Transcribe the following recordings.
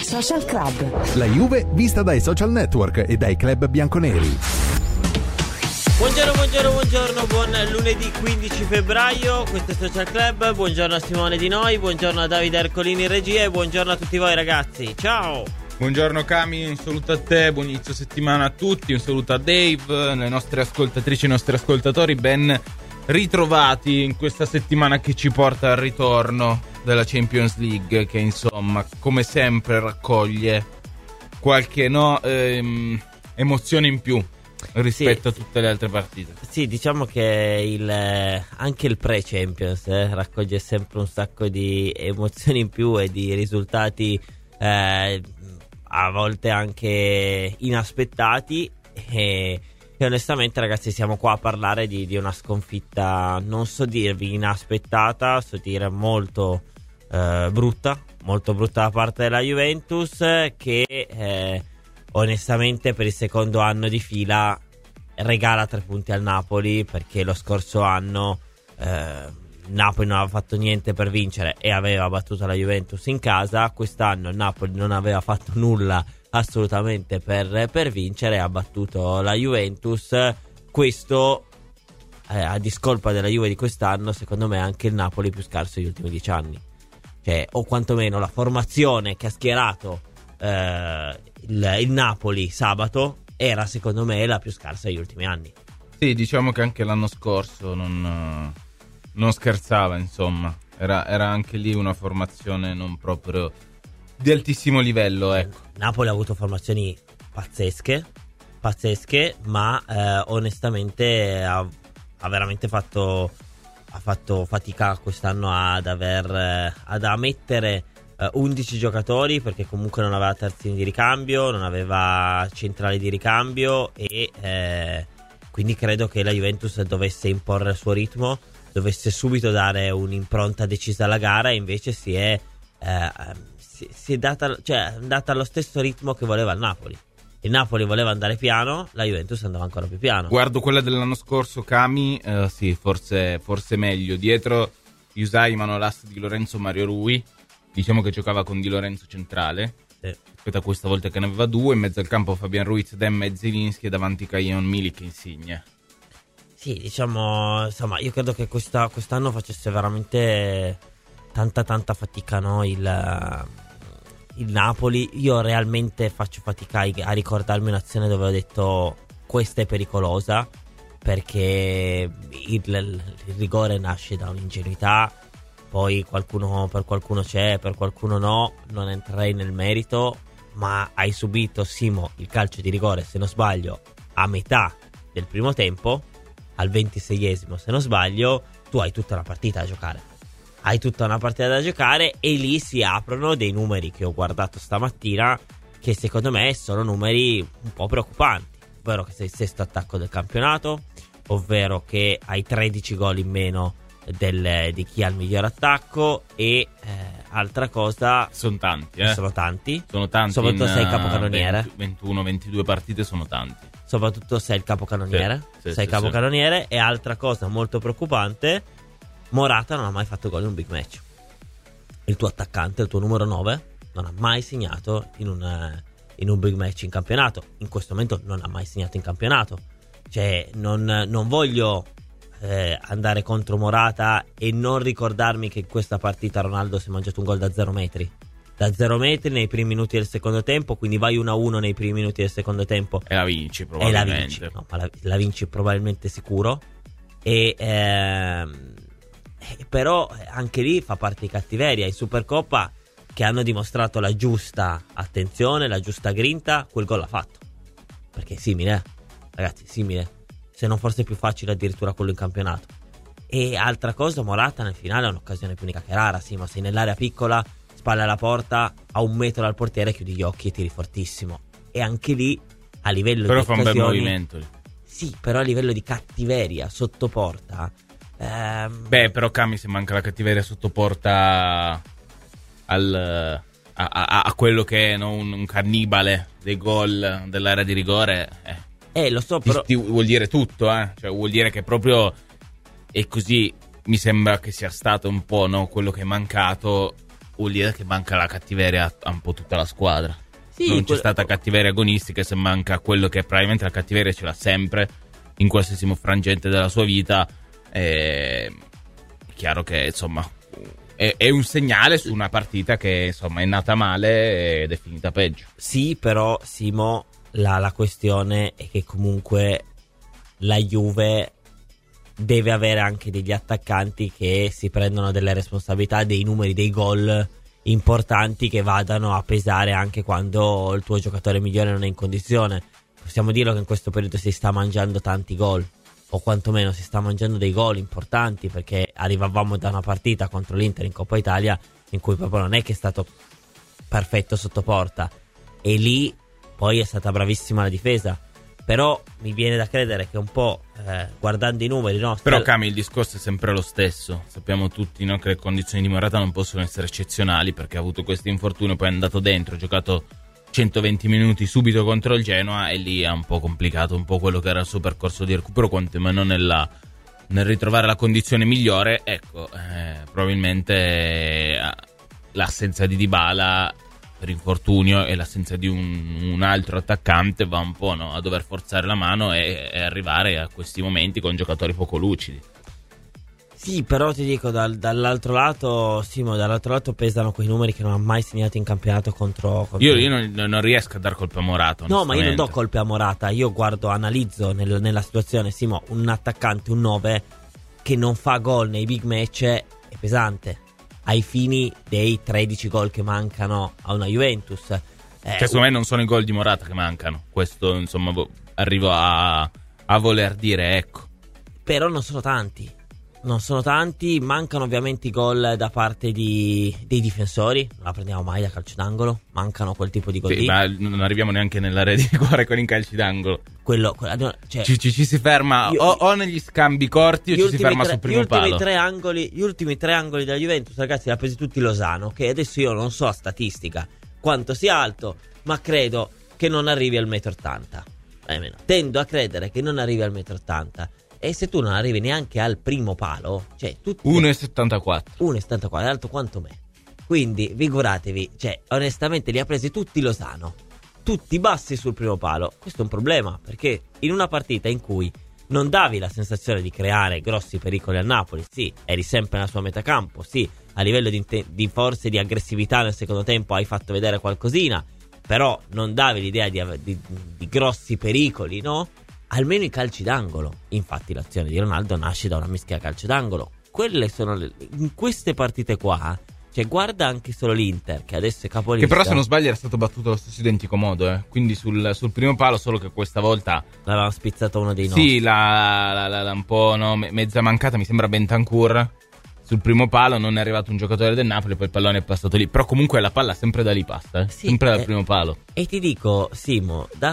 Social Club. La Juve vista dai social network e dai club bianconeri. Buongiorno, buon lunedì 15 febbraio, questo è Social Club, buongiorno a Simone Di Noi, buongiorno a Davide Ercolini in regia e buongiorno a tutti voi ragazzi, ciao! Buongiorno Cami, un saluto a te, buon inizio settimana a tutti, un saluto a Dave, le nostre ascoltatrici e i nostri ascoltatori, ben ritrovati in questa settimana che ci porta al ritorno della Champions League, che insomma come sempre raccoglie qualche emozione in più rispetto a tutte le altre partite. Sì, diciamo che anche il pre-Champions raccoglie sempre un sacco di emozioni in più e di risultati a volte anche inaspettati e onestamente ragazzi siamo qua a parlare di una sconfitta, non so dirvi inaspettata, so dire molto brutta da parte della Juventus, che onestamente per il secondo anno di fila regala 3 punti al Napoli, perché lo scorso anno Napoli non aveva fatto niente per vincere e aveva battuto la Juventus in casa. Quest'anno il Napoli non aveva fatto nulla assolutamente per vincere, ha battuto la Juventus. Questo a discolpa della Juve di quest'anno, secondo me anche il Napoli più scarso degli ultimi 10 anni, cioè, o quantomeno la formazione che ha schierato il Napoli sabato era secondo me la più scarsa degli ultimi anni. Sì, diciamo che anche l'anno scorso non scherzava, insomma, era anche lì una formazione non proprio di altissimo livello, ecco. Napoli ha avuto formazioni pazzesche, ma onestamente ha veramente fatto fatica quest'anno ad ammettere 11 giocatori, perché comunque non aveva terzini di ricambio, non aveva centrali di ricambio e quindi credo che la Juventus dovesse imporre il suo ritmo, dovesse subito dare un'impronta decisa alla gara, e invece si è data, cioè, è andata allo stesso ritmo che voleva il Napoli. Il Napoli voleva andare piano, la Juventus andava ancora più piano. Guardo quella dell'anno scorso, Cami, sì, forse meglio. Dietro Yusai, Manolas, Di Lorenzo, Mario Rui. Diciamo che giocava con Di Lorenzo centrale, rispetto a questa volta che ne aveva 2. In mezzo al campo Fabian Ruiz, Dem e Zielinski, e davanti Kajon Milik e Insigne. Sì, diciamo, insomma, io credo che quest'anno facesse veramente tanta fatica, no? Il Napoli. Io realmente faccio fatica a ricordarmi un'azione dove ho detto questa è pericolosa, perché il rigore nasce da un'ingenuità, poi per qualcuno c'è, per qualcuno no, non entrerei nel merito, ma hai subito, Simo, il calcio di rigore, se non sbaglio, a metà del primo tempo, al 26esimo se non sbaglio, tu hai tutta una partita da giocare. E lì si aprono dei numeri che ho guardato stamattina, che secondo me sono numeri un po' preoccupanti, ovvero che sei il sesto attacco del campionato, ovvero che hai 13 gol in meno di chi ha il miglior attacco, e altra cosa, sono tanti, soprattutto sei il capocannoniere. 21-22 partite sono tanti, soprattutto sei il capocannoniere, sì. E altra cosa molto preoccupante, Morata non ha mai fatto gol in un big match. Il tuo attaccante, il tuo numero 9, non ha mai segnato in un big match in campionato. In questo momento non ha mai segnato in campionato. Cioè non voglio andare contro Morata e non ricordarmi che in questa partita Ronaldo si è mangiato un gol da 0 metri nei primi minuti del secondo tempo, quindi vai 1-1 nei primi minuti del secondo tempo e la vinci probabilmente. La vinci probabilmente sicuro, però anche lì fa parte di cattiveria. In Supercoppa, che hanno dimostrato la giusta attenzione, la giusta grinta, quel gol l'ha fatto, perché è simile, ragazzi, se non forse più facile addirittura quello in campionato. E altra cosa, Morata nel finale è un'occasione più unica che rara, sì, ma sei nell'area piccola, spalle alla porta, a 1 metro dal portiere, chiudi gli occhi e tiri fortissimo. E anche lì, a livello però di fa un bel movimento. Sì, però a livello di cattiveria sotto porta, però Cami, se manca la cattiveria sotto porta a quello che è, no, un cannibale dei gol dell'area di rigore, lo so, però vuol dire tutto, cioè vuol dire che proprio è così. Mi sembra che sia stato un po', no, quello che è mancato vuol dire che manca la cattiveria a un po' tutta la squadra. Sì, non c'è stata cattiveria agonistica, se manca quello che probabilmente la cattiveria ce l'ha sempre in qualsiasi frangente della sua vita. È chiaro che insomma è un segnale su una partita che insomma è nata male ed è finita peggio. Sì, però Simo, la questione è che comunque la Juve deve avere anche degli attaccanti che si prendono delle responsabilità, dei numeri, dei gol importanti che vadano a pesare anche quando il tuo giocatore migliore non è in condizione. Possiamo dirlo che in questo periodo si sta mangiando tanti gol, o quantomeno si sta mangiando dei gol importanti, perché arrivavamo da una partita contro l'Inter in Coppa Italia in cui proprio non è che è stato perfetto sotto porta, e lì poi è stata bravissima la difesa. Però mi viene da credere che un po' guardando i numeri, no? Però Cami, il discorso è sempre lo stesso. Sappiamo tutti, no, che le condizioni di Morata non possono essere eccezionali, perché ha avuto questo infortunio, poi è andato dentro, ha giocato 120 minuti subito contro il Genoa, e lì ha un po' complicato un po' quello che era il suo percorso di recupero, quantomeno nel ritrovare la condizione migliore. Ecco, probabilmente l'assenza di Dybala per infortunio e l'assenza di un altro attaccante va un po', no, a dover forzare la mano e arrivare a questi momenti con giocatori poco lucidi. Sì, però ti dico, dall'altro lato, Simo, dall'altro lato pesano quei numeri che non ha mai segnato in campionato contro... Io non riesco a dar colpa a Morata. No, ma io non do colpe a Morata. Io analizzo nella situazione, Simo, un attaccante, un 9 che non fa gol nei big match è pesante, ai fini dei 13 gol che mancano a una Juventus. Che secondo me non sono i gol di Morata che mancano. Questo, insomma, arrivo a voler dire, ecco. Però non sono tanti. Non sono tanti, mancano ovviamente i gol da parte dei difensori, non la prendiamo mai da calcio d'angolo, mancano quel tipo di gol lì. Ma non arriviamo neanche nell'area di rigore con i calci d'angolo. Cioè, ci si ferma o negli scambi corti o ci si ferma sul primo palo. Gli ultimi tre angoli della Juventus, ragazzi, li ha presi tutti Lozano, che adesso io non so a statistica quanto sia alto, ma credo che non arrivi al 1,80 m. Tendo a credere che non arrivi al 1,80 m. E se tu non arrivi neanche al primo palo, cioè 1,74 1,74, è alto quanto me. Quindi figuratevi, cioè onestamente li ha presi tutti Lozano, tutti bassi sul primo palo. Questo è un problema, perché in una partita in cui non davi la sensazione di creare grossi pericoli al Napoli, sì, eri sempre nella sua metà campo, sì, a livello di forze e di aggressività nel secondo tempo hai fatto vedere qualcosina, però non davi l'idea di grossi pericoli, no? Almeno i calci d'angolo. Infatti l'azione di Ronaldo nasce da una mischia calcio d'angolo. Quelle sono in queste partite qua, cioè guarda anche solo l'Inter che adesso è capolista, che però se non sbaglio era stato battuto allo stesso identico modo, quindi sul primo palo, solo che questa volta l'aveva spizzato uno dei nostri. Sì, la un po', no, mezza mancata, mi sembra Bentancur. Sul primo palo non è arrivato un giocatore del Napoli, poi il pallone è passato lì. Però comunque la palla sempre da lì passa, sì, sempre dal primo palo. E ti dico, Simo, da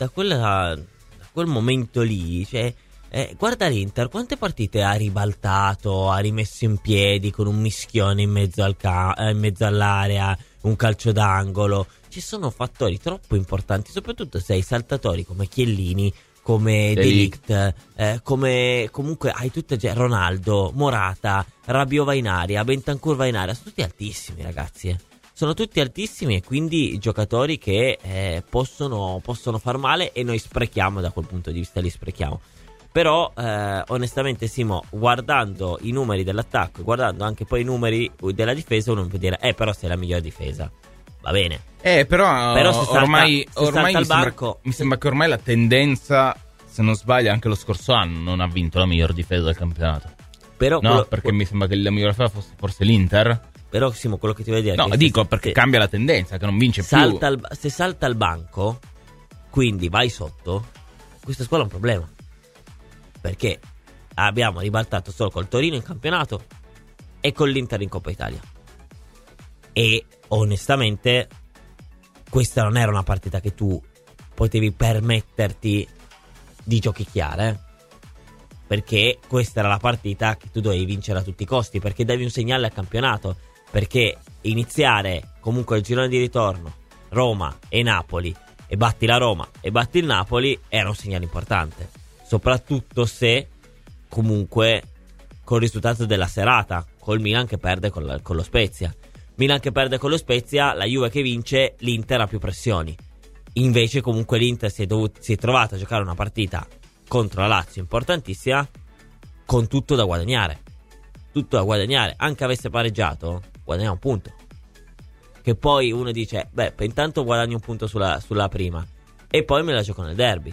quel momento lì, cioè, guarda l'Inter, quante partite ha ribaltato, ha rimesso in piedi con un mischione in mezzo all'area, un calcio d'angolo. Ci sono fattori troppo importanti, soprattutto se hai saltatori come Chiellini, come De Ligt, come comunque hai tutte, Ronaldo, Morata, Rabiot va in area, Bentancur va in area, sono tutti altissimi, ragazzi. Sono tutti altissimi, e quindi giocatori che possono far male, e noi sprechiamo, da quel punto di vista li sprechiamo. Però onestamente, Simo, guardando i numeri dell'attacco, guardando anche poi i numeri della difesa, uno può dire però sei la migliore difesa, va bene, però se ormai mi sembra che ormai la tendenza, se non sbaglio anche lo scorso anno, non ha vinto la miglior difesa del campionato. Però perché mi sembra che la migliore difesa fosse forse l'Inter. Però Simo, quello che ti voglio dire è che dico perché cambia la tendenza, che non vince più. Se salta al banco, quindi vai sotto, questa squadra è un problema, perché abbiamo ribaltato solo col Torino in campionato e con l'Inter in Coppa Italia, e onestamente questa non era una partita che tu potevi permetterti di giochicchiare, perché questa era la partita che tu dovevi vincere a tutti i costi, perché davi un segnale al campionato, perché iniziare comunque il girone di ritorno Roma e Napoli, e batti la Roma e batti il Napoli, era un segnale importante, soprattutto se comunque col risultato della serata, col Milan che perde con lo Spezia. Milan che perde con lo Spezia, la Juve che vince, l'Inter ha più pressioni. Invece comunque l'Inter si è trovato a giocare una partita contro la Lazio importantissima, con tutto da guadagnare. Tutto da guadagnare. Anche avesse pareggiato, guadagna un punto. Che poi uno dice, intanto guadagno un punto sulla prima e poi me la gioco nel derby.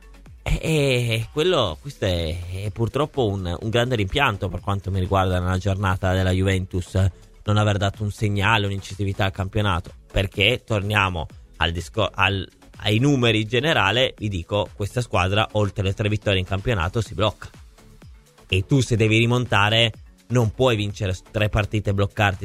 E questo è purtroppo un grande rimpianto per quanto mi riguarda nella giornata della Juventus, non aver dato un segnale, un'incisività al campionato, perché torniamo ai numeri in generale. Vi dico, questa squadra oltre le 3 vittorie in campionato si blocca, e tu se devi rimontare non puoi vincere 3 partite bloccarti,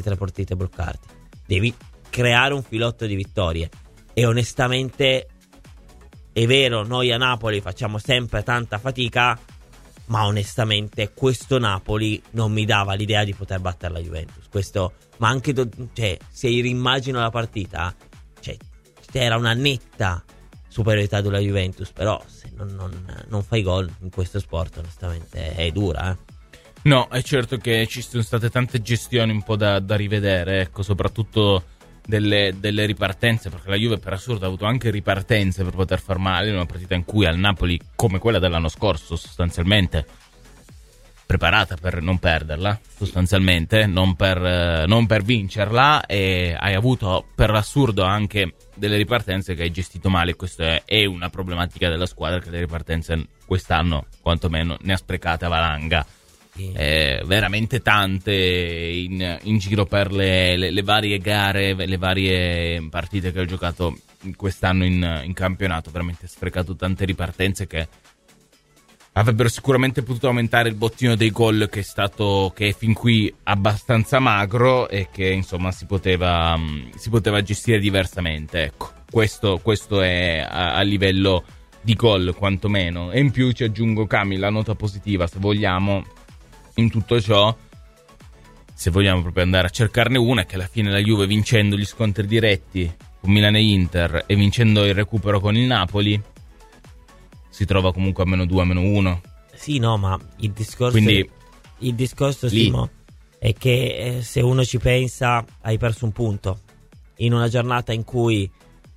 devi creare un filotto di vittorie. E onestamente è vero, noi a Napoli facciamo sempre tanta fatica, ma onestamente questo Napoli non mi dava l'idea di poter battere la Juventus. Questo, ma anche se rimmagino la partita, c'era una netta superiorità della Juventus, però se non fai gol in questo sport onestamente è dura. No, è certo che ci sono state tante gestioni un po' da rivedere, ecco, soprattutto delle ripartenze, perché la Juve per assurdo ha avuto anche ripartenze per poter far male in una partita in cui al Napoli, come quella dell'anno scorso, sostanzialmente preparata per non perderla, sostanzialmente non per vincerla, e hai avuto per assurdo anche delle ripartenze che hai gestito male. Questa è una problematica della squadra, che le ripartenze quest'anno quantomeno ne ha sprecate a valanga. Veramente tante in giro per le varie gare, le varie partite che ho giocato quest'anno in campionato. Veramente sprecato tante ripartenze che avrebbero sicuramente potuto aumentare il bottino dei gol, che è fin qui abbastanza magro, e che insomma si poteva gestire diversamente, ecco. Questo è a livello di gol quantomeno. E in più ci aggiungo, Cami, la nota positiva, se vogliamo, in tutto ciò, se vogliamo proprio andare a cercarne una, è che alla fine la Juve, vincendo gli scontri diretti con Milan e Inter e vincendo il recupero con il Napoli, si trova comunque a -2, -1. Sì, no, ma il discorso Quindi, Simo, è che se uno ci pensa, hai perso un punto in una giornata in cui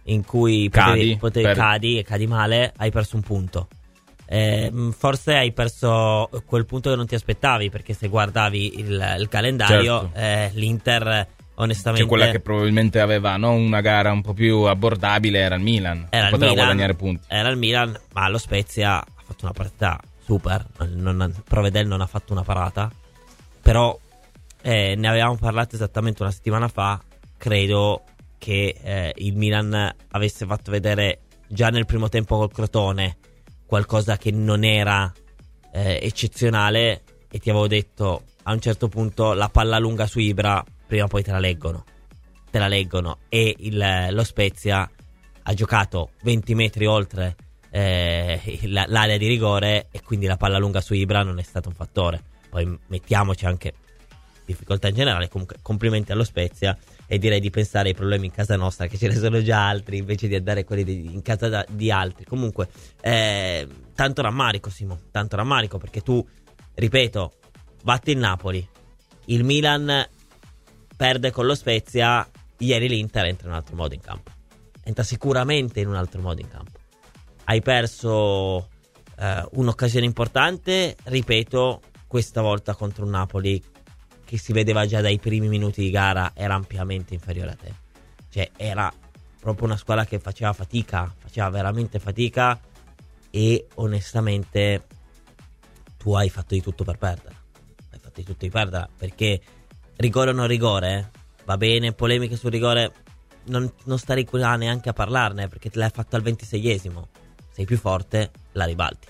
cadi male, hai perso un punto. Forse hai perso quel punto che non ti aspettavi, perché se guardavi il calendario, certo, l'Inter onestamente, quella che probabilmente aveva una gara un po' più abbordabile era il Milan, poteva guadagnare punti. Era il Milan, ma lo Spezia ha fatto una partita super. Provedel non ha fatto una parata, però ne avevamo parlato esattamente una settimana fa. Credo che il Milan avesse fatto vedere già nel primo tempo col Crotone qualcosa che non era eccezionale, e ti avevo detto a un certo punto la palla lunga su Ibra prima o poi te la leggono, e lo Spezia ha giocato 20 metri oltre l'area di rigore, e quindi la palla lunga su Ibra non è stato un fattore. Poi mettiamoci anche difficoltà in generale. Comunque complimenti allo Spezia, e direi di pensare ai problemi in casa nostra, che ce ne sono già altri, invece di andare quelli in casa di altri. Comunque tanto rammarico, Simo, tanto rammarico, perché tu, ripeto, batti il Napoli, il Milan perde con lo Spezia, ieri l'Inter entra in un altro modo in campo, entra sicuramente in un altro modo in campo. Hai perso un'occasione importante, ripeto, questa volta contro un Napoli che si vedeva già dai primi minuti di gara era ampiamente inferiore a te. Cioè era proprio una squadra che faceva veramente fatica, e onestamente tu hai fatto di tutto per perderla. Perché rigore o non rigore, va bene, polemiche sul rigore, non starei qua neanche a parlarne, perché te l'hai fatto al 26esimo. Sei più forte, la ribalti.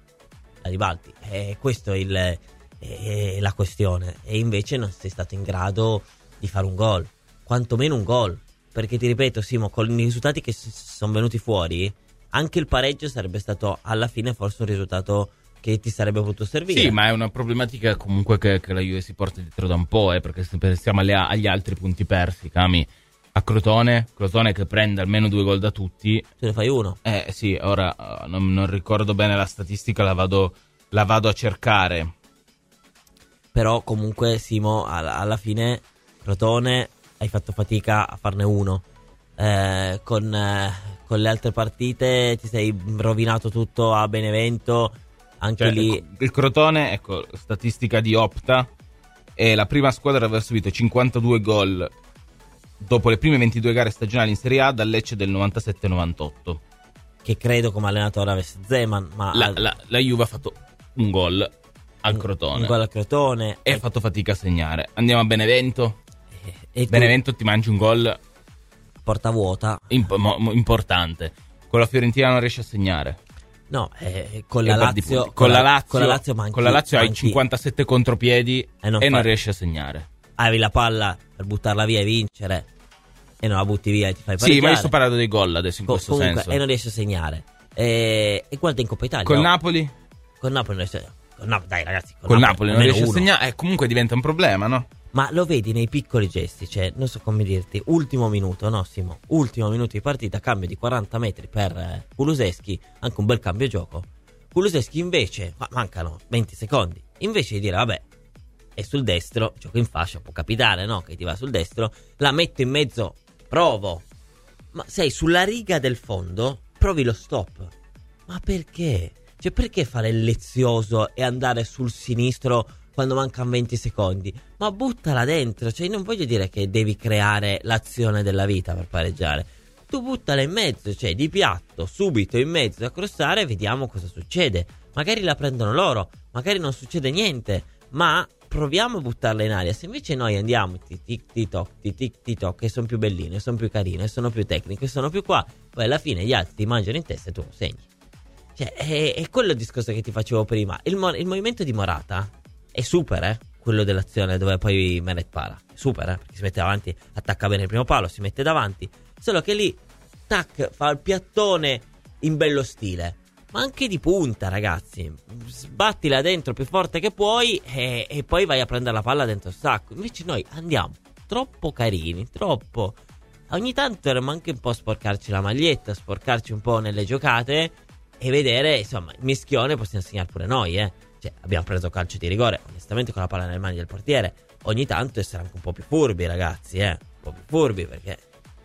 E questo è la questione. E invece non sei stato in grado di fare un gol, quantomeno un gol, perché ti ripeto, Simo, con i risultati che sono venuti fuori, anche il pareggio sarebbe stato alla fine forse un risultato che ti sarebbe potuto servire. Sì, ma è una problematica comunque che la Juve si porta dietro da un po', perché se pensiamo agli altri punti persi, Cami, a Crotone che prende almeno 2 gol da tutti, te ne fai uno. Sì, ora non ricordo bene la statistica, la vado a cercare. Però comunque, Simo, alla fine Crotone hai fatto fatica a farne uno. Con le altre partite ti sei rovinato tutto a Benevento. Anche lì il Crotone, ecco, statistica di Opta, è la prima squadra ad aver subito 52 gol dopo le prime 22 gare stagionali in Serie A dal Lecce del 97-98. Che credo come allenatore avesse Zeman, ma la Juve ha fatto un gol al Crotone. Un gol al Crotone. E ha fatto fatica a segnare. Andiamo a Benevento. Benevento ti mangi un gol porta vuota. Importante. Con la Fiorentina non riesce a segnare. No, con la Lazio hai 57 contropiedi e non riesci a segnare. Hai la palla per buttarla via e vincere e non la butti via e ti fai pareggiare. Sì, ma io sto parlando dei gol adesso in questo senso. E non riesci a segnare. E guarda in Coppa Italia. Col Napoli? Con Napoli non riesce. Dai ragazzi, col Napoli non riesce a segnare. Comunque diventa un problema, no? Ma lo vedi nei piccoli gesti, cioè, non so come dirti, ultimo minuto, no Simo? Ultimo minuto di partita, cambio di 40 metri per Kulusevski, anche un bel cambio gioco. Kulusevski invece, mancano 20 secondi, invece di dire, vabbè, è sul destro, gioco in fascia, può capitare, no? Che ti va sul destro, la metto in mezzo, provo. Ma sei sulla riga del fondo, provi lo stop. Ma perché? Cioè, perché fare il lezioso e andare sul sinistro quando mancano 20 secondi? Ma buttala dentro, cioè non voglio dire che devi creare l'azione della vita per pareggiare. Tu buttala in mezzo, cioè di piatto, subito in mezzo a crossare e vediamo cosa succede. Magari la prendono loro, magari non succede niente, ma proviamo a buttarla in aria. Se invece noi andiamo tic-tic-toc, che sono più belline, sono più carine, sono più tecniche, sono più qua, poi alla fine gli altri ti mangiano in testa e tu lo segni. Cioè è quello il discorso che ti facevo prima. Il movimento di Morata è super, quello dell'azione dove poi Meret para. Super, perché si mette davanti, attacca bene il primo palo, si mette davanti. Solo che lì, tac, fa il piattone in bello stile. Ma anche di punta, ragazzi. Sbattila dentro più forte che puoi e poi vai a prendere la palla dentro il sacco. Invece noi andiamo troppo carini, troppo. Ogni tanto dovremmo anche un po' sporcarci la maglietta, sporcarci un po' nelle giocate e vedere, insomma, il mischione possiamo segnare pure noi, Cioè, abbiamo preso calcio di rigore, onestamente con la palla nelle mani del portiere. Ogni tanto essere anche un po' più furbi, ragazzi, Un po' più furbi, perché...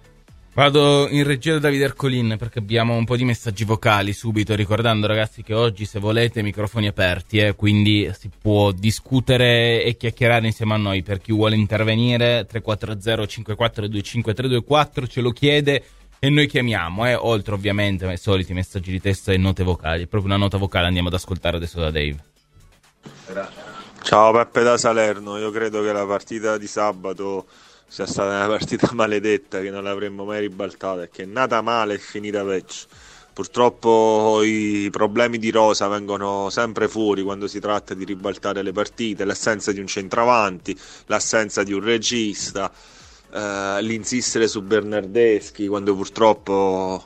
Vado in regia da Davide Ercolin perché abbiamo un po' di messaggi vocali subito, ricordando ragazzi che oggi, se volete, microfoni aperti, quindi si può discutere e chiacchierare insieme a noi. Per chi vuole intervenire, 340 5425 324 ce lo chiede e noi chiamiamo, oltre ovviamente ai soliti messaggi di testo e note vocali. Proprio una nota vocale andiamo ad ascoltare adesso da Dave. Ciao Peppe da Salerno, io credo che la partita di sabato sia stata una partita maledetta, che non l'avremmo mai ribaltata e che è nata male e finita peggio. Purtroppo i problemi di rosa vengono sempre fuori quando si tratta di ribaltare le partite, l'assenza di un centravanti, l'assenza di un regista, l'insistere su Bernardeschi quando purtroppo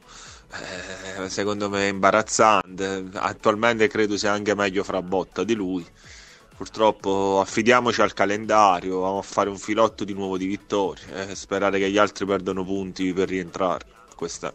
secondo me è imbarazzante. Attualmente credo sia anche meglio Frabotta di lui. Purtroppo affidiamoci al calendario, vamo a fare un filotto di nuovo di vittorie e sperare che gli altri perdano punti per rientrare. Questa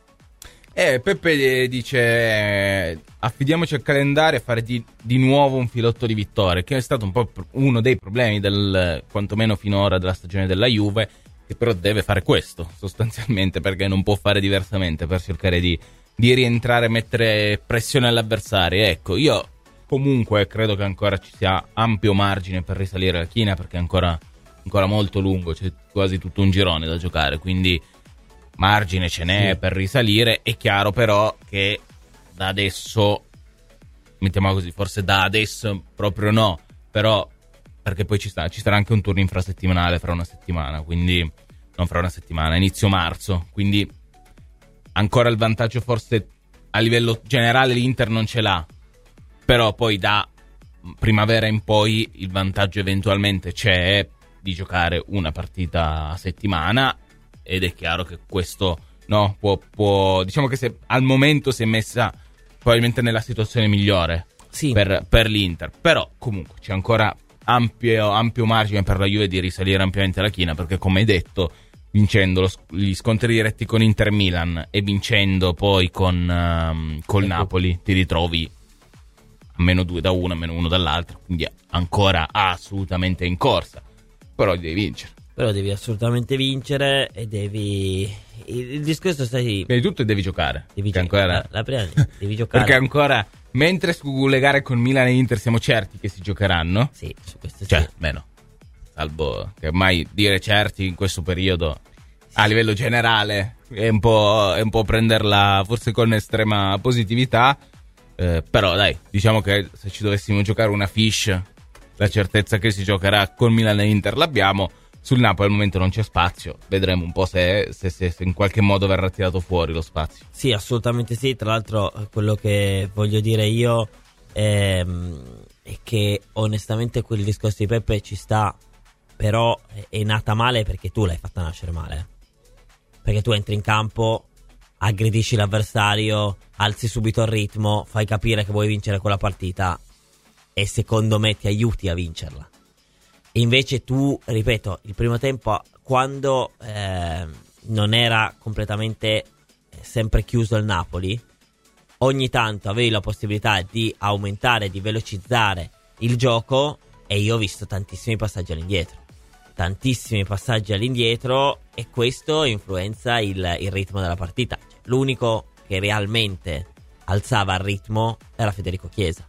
è. Peppe dice affidiamoci al calendario e fare di nuovo un filotto di vittorie, che è stato un po' uno dei problemi quantomeno finora della stagione della Juve, che però deve fare questo sostanzialmente perché non può fare diversamente per cercare di rientrare e mettere pressione all'avversario. Ecco, io comunque credo che ancora ci sia ampio margine per risalire la china, perché è ancora molto lungo, c'è quasi tutto un girone da giocare, quindi margine ce n'è per risalire. È chiaro però che da adesso, mettiamola così, forse da adesso proprio no, però perché poi ci sarà anche un turno infrasettimanale fra una settimana, quindi non fra una settimana, inizio marzo, quindi ancora il vantaggio forse a livello generale l'Inter non ce l'ha, però poi da primavera in poi il vantaggio eventualmente c'è di giocare una partita a settimana, ed è chiaro che questo no può diciamo che se al momento si è messa probabilmente nella situazione migliore per l'Inter, però comunque c'è ancora ampio margine per la Juve di risalire ampiamente la china, perché come hai detto, vincendo gli scontri diretti con Inter Milan e vincendo poi col Napoli ti ritrovi a -2 da uno, a -1 dall'altro, quindi ancora assolutamente in corsa, però devi vincere. Però devi assolutamente vincere e devi... Il discorso sai... Prima di tutto devi giocare. La prima devi giocare. Perché ancora, mentre sulle gare con Milan e Inter siamo certi che si giocheranno. Sì, su questo cioè, sì. meno. Salvo che ormai dire certi in questo periodo, a livello generale, è un po' prenderla forse con estrema positività. Però dai, diciamo che se ci dovessimo giocare una fiche, la certezza che si giocherà con Milan e Inter l'abbiamo. Sul Napoli al momento non c'è spazio, vedremo un po' se in qualche modo verrà tirato fuori lo spazio. Sì, assolutamente sì. Tra l'altro quello che voglio dire io è che onestamente quel discorso di Peppe ci sta, però è nata male perché tu l'hai fatta nascere male. Perché tu entri in campo, aggredisci l'avversario, alzi subito il ritmo, fai capire che vuoi vincere quella partita e secondo me ti aiuti a vincerla. E invece tu, ripeto, il primo tempo, quando non era completamente sempre chiuso il Napoli, ogni tanto avevi la possibilità di aumentare, di velocizzare il gioco, e io ho visto tantissimi passaggi all'indietro, e questo influenza il ritmo della partita. Cioè, l'unico che realmente alzava il ritmo era Federico Chiesa,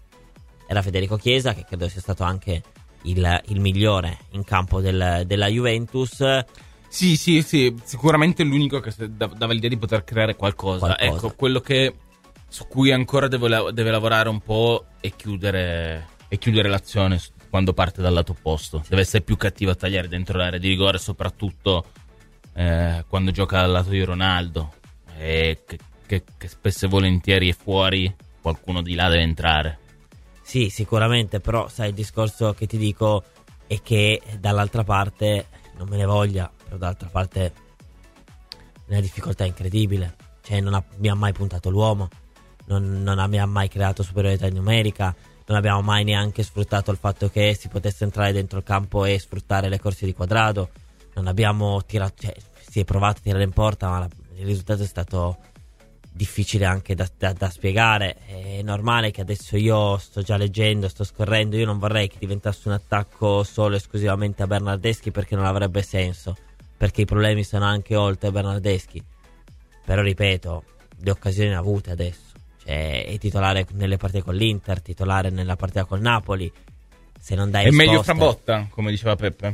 che credo sia stato anche il migliore in campo della Juventus. Sì, sicuramente l'unico che dava l'idea di poter creare qualcosa. Ecco, quello su cui ancora deve lavorare un po' è chiudere l'azione quando parte dal lato opposto. Deve essere più cattivo a tagliare dentro l'area di rigore, soprattutto quando gioca dal lato di Ronaldo, che spesso e volentieri è fuori, qualcuno di là deve entrare. Sì, sicuramente, però sai, il discorso che ti dico è che dall'altra parte, non me ne voglia, però dall'altra parte una difficoltà incredibile. Cioè non mi ha mai puntato l'uomo, non mi ha mai creato superiorità numerica, non abbiamo mai neanche sfruttato il fatto che si potesse entrare dentro il campo e sfruttare le corse di Quadrado. Non abbiamo tirato, cioè si è provato a tirare in porta, ma il risultato è stato difficile anche da spiegare. È normale che adesso io sto già leggendo, sto scorrendo, io non vorrei che diventasse un attacco solo esclusivamente a Bernardeschi, perché non avrebbe senso, perché i problemi sono anche oltre Bernardeschi. Però ripeto, le occasioni avute adesso, cioè è titolare nelle partite con l'Inter, titolare nella partita col Napoli. Se non dai risposte, meglio Frabotta, come diceva Peppe.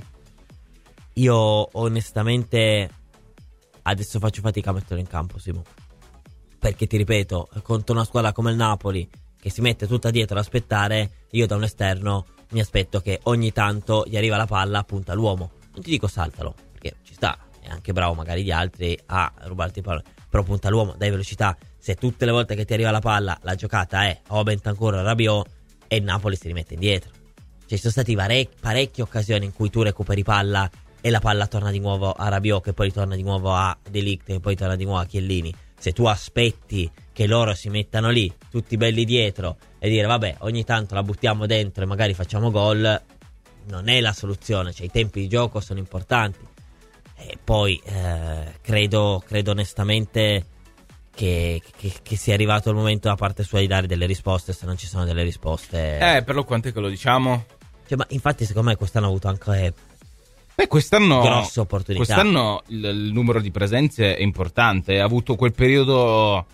Io onestamente adesso faccio fatica a metterlo in campo, Simo, perché ti ripeto, contro una squadra come il Napoli che si mette tutta dietro ad aspettare, io da un esterno mi aspetto che ogni tanto gli arriva la palla, punta l'uomo. Non ti dico saltalo, perché ci sta, è anche bravo magari gli altri a rubarti il pallone, però punta l'uomo, dai velocità. Se tutte le volte che ti arriva la palla la giocata è o Bentancur o Rabiot, e il Napoli si rimette indietro. Ci sono stati parecchie occasioni in cui tu recuperi palla e la palla torna di nuovo a Rabiot, che poi torna di nuovo a De Ligt, che poi torna di nuovo a Chiellini. Se tu aspetti che loro si mettano lì, tutti belli dietro, e dire vabbè, ogni tanto la buttiamo dentro e magari facciamo gol, non è la soluzione. Cioè, i tempi di gioco sono importanti. E poi credo onestamente che sia arrivato il momento da parte sua di dare delle risposte, se non ci sono delle risposte. Per lo quant'è che lo diciamo? Cioè, ma infatti secondo me quest'anno ha avuto anche quest'anno grosse opportunità. Quest'anno il numero di presenze è importante. Ha avuto quel periodo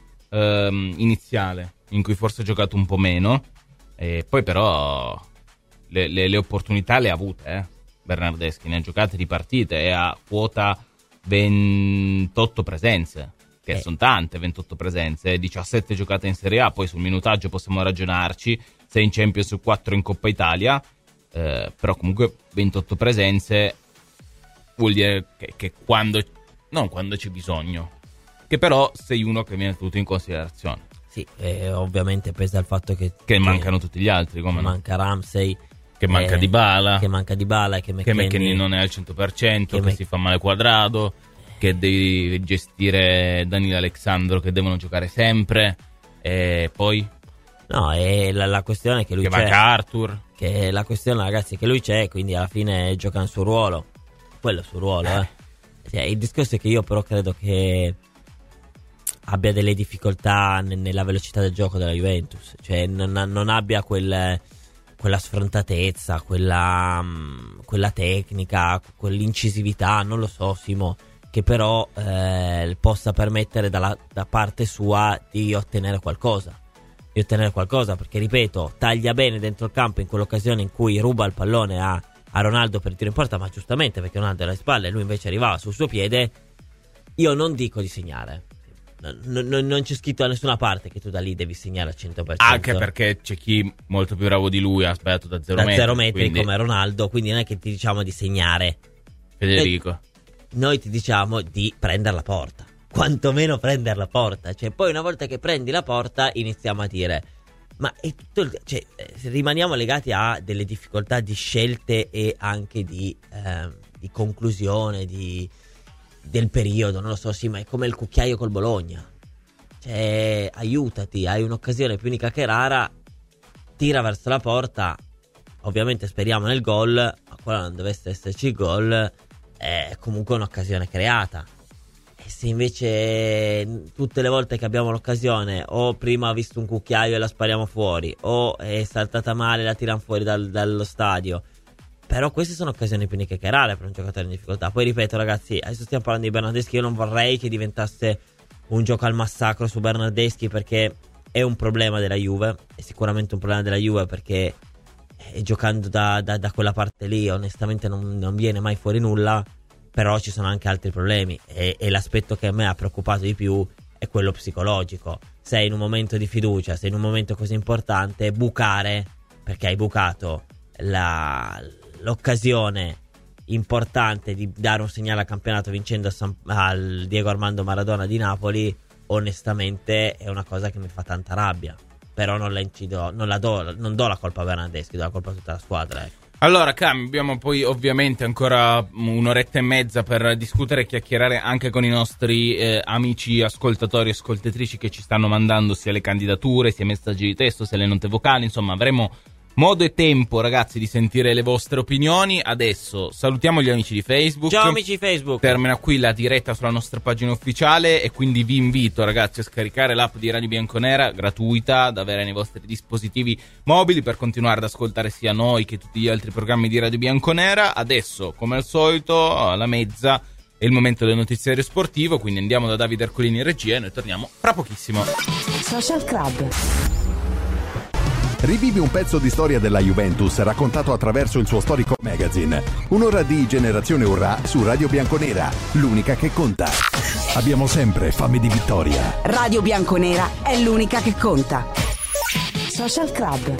iniziale in cui forse ha giocato un po' meno, e poi però le opportunità le ha avute. Bernardeschi ne ha giocate di partite e ha quota 28 presenze, che sono tante, 28 presenze, 17 giocate in Serie A. Poi sul minutaggio possiamo ragionarci, 6 in Champions, 4 in Coppa Italia, però comunque 28 presenze vuol dire che non quando c'è bisogno, che però sei uno che viene tenuto in considerazione. Sì, ovviamente pesa il fatto che mancano tutti gli altri, come manca Ramsey, che manca Dybala, e che McKennie non è al 100%, che si fa male Quadrado, che devi gestire Danilo Alexandro, che devono giocare sempre, e poi no, è la questione è che lui che c'è, manca Arthur, che la questione, ragazzi, è che lui c'è, quindi alla fine gioca il suo ruolo, quello è il suo ruolo. Cioè, il discorso è che io però credo che abbia delle difficoltà nella velocità del gioco della Juventus, cioè non abbia quella sfrontatezza, quella tecnica, quell'incisività, non lo so, Simo, che però possa permettere da parte sua di ottenere qualcosa. Perché ripeto, taglia bene dentro il campo in quell'occasione in cui ruba il pallone a Ronaldo per il tiro in porta, ma giustamente perché Ronaldo era alle spalle e lui invece arrivava sul suo piede. Io non dico di segnare, non c'è scritto da nessuna parte che tu da lì devi segnare al 100%, anche perché c'è chi molto più bravo di lui ha sbagliato da 0 metri, quindi... come Ronaldo, quindi non è che ti diciamo di segnare, Federico, noi ti diciamo di prendere la porta, quantomeno prendere la porta, cioè poi una volta che prendi la porta iniziamo a dire ma è tutto rimaniamo legati a delle difficoltà di scelte e anche di conclusione del periodo, non lo so, sì, ma è come il cucchiaio col Bologna, cioè aiutati, hai un'occasione più unica che rara, tira verso la porta, ovviamente speriamo nel gol, ma quella non dovesse esserci il gol, è comunque un'occasione creata. E se invece tutte le volte che abbiamo l'occasione o prima ha visto un cucchiaio e la spariamo fuori, o è saltata male e la tirano fuori dallo stadio, però queste sono occasioni più uniche che rare per un giocatore in difficoltà. Poi ripeto ragazzi, adesso stiamo parlando di Bernardeschi, io non vorrei che diventasse un gioco al massacro su Bernardeschi, perché è un problema della Juve, è sicuramente un problema della Juve, perché giocando da quella parte lì onestamente non viene mai fuori nulla, però ci sono anche altri problemi e l'aspetto che a me ha preoccupato di più è quello psicologico. Sei in un momento di fiducia, sei in un momento così importante, bucare, perché hai bucato l'occasione importante di dare un segnale al campionato vincendo al Diego Armando Maradona di Napoli, onestamente è una cosa che mi fa tanta rabbia, però non do la colpa a Bernardeschi, do la colpa a tutta la squadra, ecco. Allora Cam, abbiamo poi ovviamente ancora un'oretta e mezza per discutere e chiacchierare anche con i nostri amici ascoltatori e ascoltatrici che ci stanno mandando sia le candidature, sia messaggi di testo, sia le note vocali, insomma avremo modo e tempo ragazzi di sentire le vostre opinioni. Adesso salutiamo gli amici di Facebook. Ciao amici di Facebook. Termina qui la diretta sulla nostra pagina ufficiale e quindi vi invito ragazzi a scaricare l'app di Radio Bianconera, gratuita, da avere nei vostri dispositivi mobili per continuare ad ascoltare sia noi che tutti gli altri programmi di Radio Bianconera. Adesso come al solito alla mezza è il momento del notiziario sportivo, quindi andiamo da Davide Ercolini in regia e noi torniamo fra pochissimo. Social Club. Rivivi un pezzo di storia della Juventus raccontato attraverso il suo storico magazine. Un'ora di Generazione Urrà su Radio Bianconera, l'unica che conta. Abbiamo sempre fame di vittoria. Radio Bianconera è l'unica che conta. Social Club.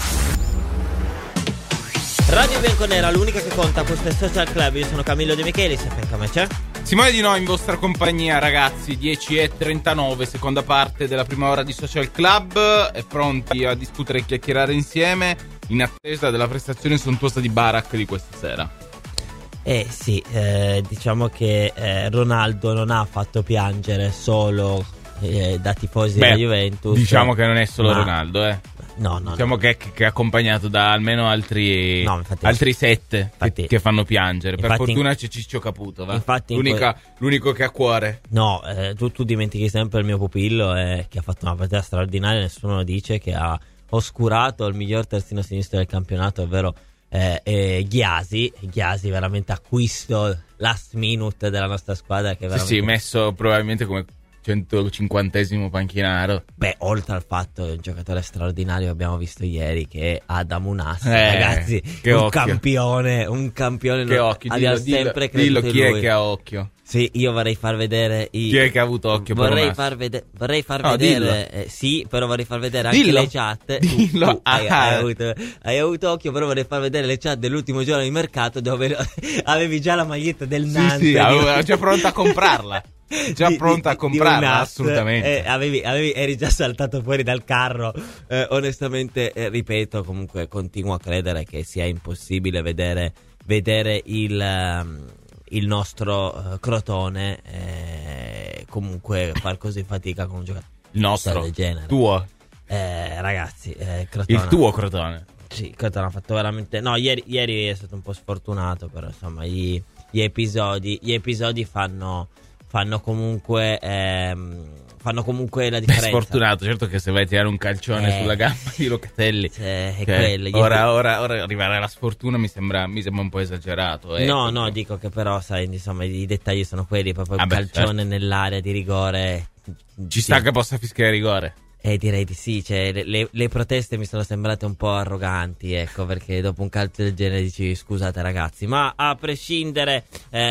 Radio Bianconera, l'unica che conta, questo è Social Club. Io sono Camillo De Michelis e fianco a me c'è Simone Di Noi in vostra compagnia ragazzi, 10:39, seconda parte della prima ora di Social Club, e pronti a discutere e chiacchierare insieme in attesa della prestazione sontuosa di Barak di questa sera. Sì, diciamo che Ronaldo non ha fatto piangere solo da tifosi della Juventus. Diciamo che non è solo Ronaldo, No, diciamo che è accompagnato da almeno altri 7 che fanno piangere. Per fortuna c'è Ciccio Caputo, va? L'unico che ha cuore. No, tu dimentichi sempre il mio pupillo che ha fatto una partita straordinaria. Nessuno lo dice, che ha oscurato il miglior terzino sinistro del campionato, ovvero Ghiasi, veramente acquisto last minute della nostra squadra, che veramente... Sì, messo probabilmente come 150esimo panchinaro. Beh, oltre al fatto che è un giocatore straordinario, abbiamo visto ieri che Adam Unas, ragazzi, che un occhio. campione. Che occhio, dillo chi è che ha occhio. Sì, io vorrei far vedere chi è che ha avuto occhio. Vorrei far vedere sì, però vorrei far vedere anche le chat. Dillo. Hai avuto occhio, però vorrei far vedere le chat dell'ultimo giorno di mercato, dove avevi già la maglietta del Nantes. Sì, avevo già pronta a comprarla. Pronta a comprarla, assolutamente. Eri già saltato fuori dal carro. Onestamente, ripeto, comunque continuo a credere che sia impossibile vedere il nostro Crotone comunque far così fatica con un giocatore il nostro del genere. Tuo ragazzi, Crotone, il tuo Crotone. Sì, Crotone ha fatto veramente, no, ieri è stato un po' sfortunato, però insomma gli episodi fanno comunque fanno comunque la differenza. È sfortunato, certo che se vai a tirare un calcione sulla gamba di Locatelli, ora arrivare alla sfortuna mi sembra un po' esagerato. No, dico che però sai, insomma, i dettagli sono quelli, proprio il calcione nell'area di rigore. Ci sta che possa fischiare rigore. Direi di sì, cioè, le proteste mi sono sembrate un po' arroganti, ecco, perché dopo un calcio del genere dici scusate ragazzi, ma a prescindere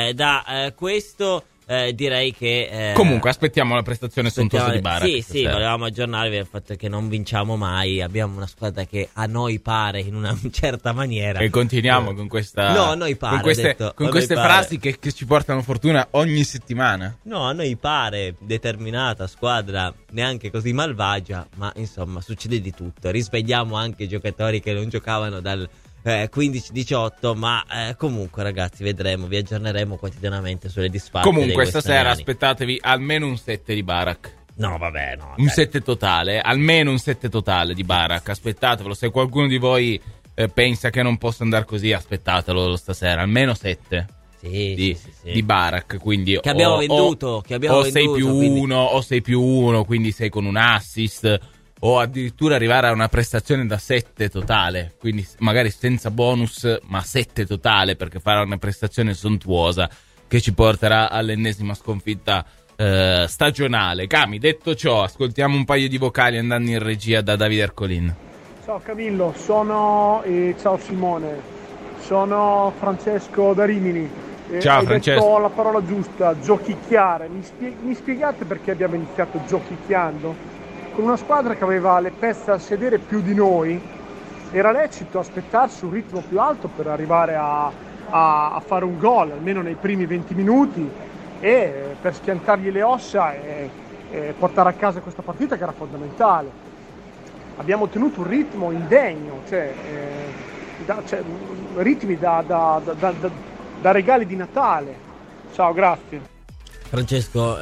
da questo direi che comunque aspettiamo la prestazione sontuosa di Barak. Sì, volevamo aggiornarvi al fatto che non vinciamo mai, abbiamo una squadra che a noi pare in una certa maniera, e continuiamo con questa noi pare, con queste frasi che ci portano fortuna ogni settimana. A noi pare determinata squadra neanche così malvagia, ma insomma succede di tutto, risvegliamo anche i giocatori che non giocavano dal 15-18, ma comunque ragazzi vedremo, vi aggiorneremo quotidianamente sulle disfatte. Comunque stasera aspettatevi almeno un 7 di Barak. Un 7 totale, almeno un 7 totale di Barak, aspettatevelo. Se qualcuno di voi pensa che non possa andare così, aspettatelo stasera, almeno 7 di Barak, quindi che abbiamo venduto, o 6+1 o 6+1, quindi 6 con un assist, o addirittura arrivare a una prestazione da 7 totale, quindi magari senza bonus ma 7 totale, perché farà una prestazione sontuosa che ci porterà all'ennesima sconfitta stagionale. Cami, detto ciò, ascoltiamo un paio di vocali andando in regia da Davide Ercolin. Ciao Camillo, ciao Simone, sono Francesco da Rimini. Ciao Hai Francesco. detto la parola giusta, giochicchiare. Mi spiegate perché abbiamo iniziato giochicchiando? Con una squadra che aveva le pezze a sedere più di noi, era lecito aspettarsi un ritmo più alto per arrivare a fare un gol, almeno nei primi 20 minuti, e per schiantargli le ossa e portare a casa questa partita che era fondamentale. Abbiamo ottenuto un ritmo indegno, ritmi da regali di Natale. Ciao, grazie. Francesco,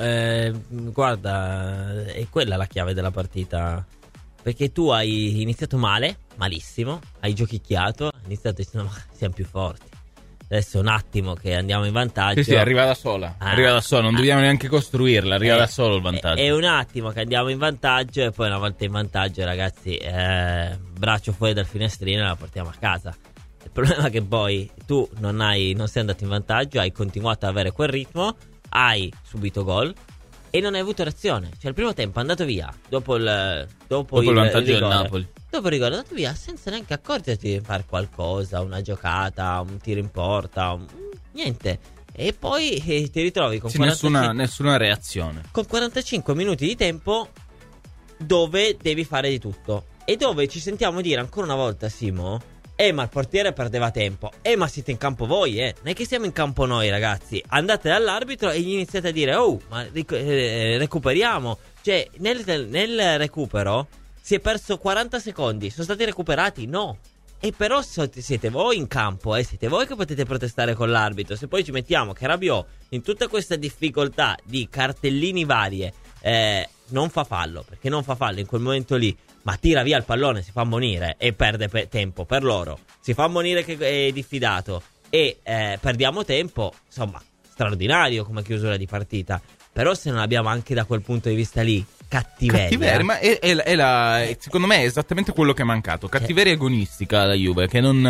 guarda, è quella la chiave della partita, perché tu hai iniziato malissimo, hai giochicchiato, hai iniziato dicendo siamo più forti, adesso è un attimo che andiamo in vantaggio. Sì, arriva da sola, non dobbiamo neanche costruirla, arriva da solo il vantaggio. È un attimo che andiamo in vantaggio e poi una volta in vantaggio, ragazzi, braccio fuori dal finestrino e la portiamo a casa. Il problema è che poi tu non sei andato in vantaggio, hai continuato ad avere quel ritmo, hai subito gol e non hai avuto reazione. Cioè il primo tempo è andato via dopo il vantaggio del Napoli. Dopo il rigore è andato via senza neanche accorgerti di fare qualcosa, una giocata, un tiro in porta, niente. E poi ti ritrovi con nessuna reazione. Con 45 minuti di tempo dove devi fare di tutto e dove ci sentiamo dire ancora una volta, Simo, ma il portiere perdeva tempo. Ma siete in campo voi, Non è che siamo in campo noi, ragazzi. Andate dall'arbitro e gli iniziate a dire ma recuperiamo. Cioè nel recupero si è perso 40 secondi. Sono stati recuperati? No. E però siete voi in campo, siete voi che potete protestare con l'arbitro. Se poi ci mettiamo che Rabiot, in tutta questa difficoltà di cartellini varie, non fa fallo, perché non fa fallo in quel momento lì, ma tira via il pallone, si fa ammonire e perde tempo per loro. Si fa ammonire che è diffidato e perdiamo tempo. Insomma, straordinario come chiusura di partita. Però se non abbiamo anche da quel punto di vista lì cattiveria, ma secondo me è esattamente quello che è mancato. Cattiveria agonistica alla Juve, che non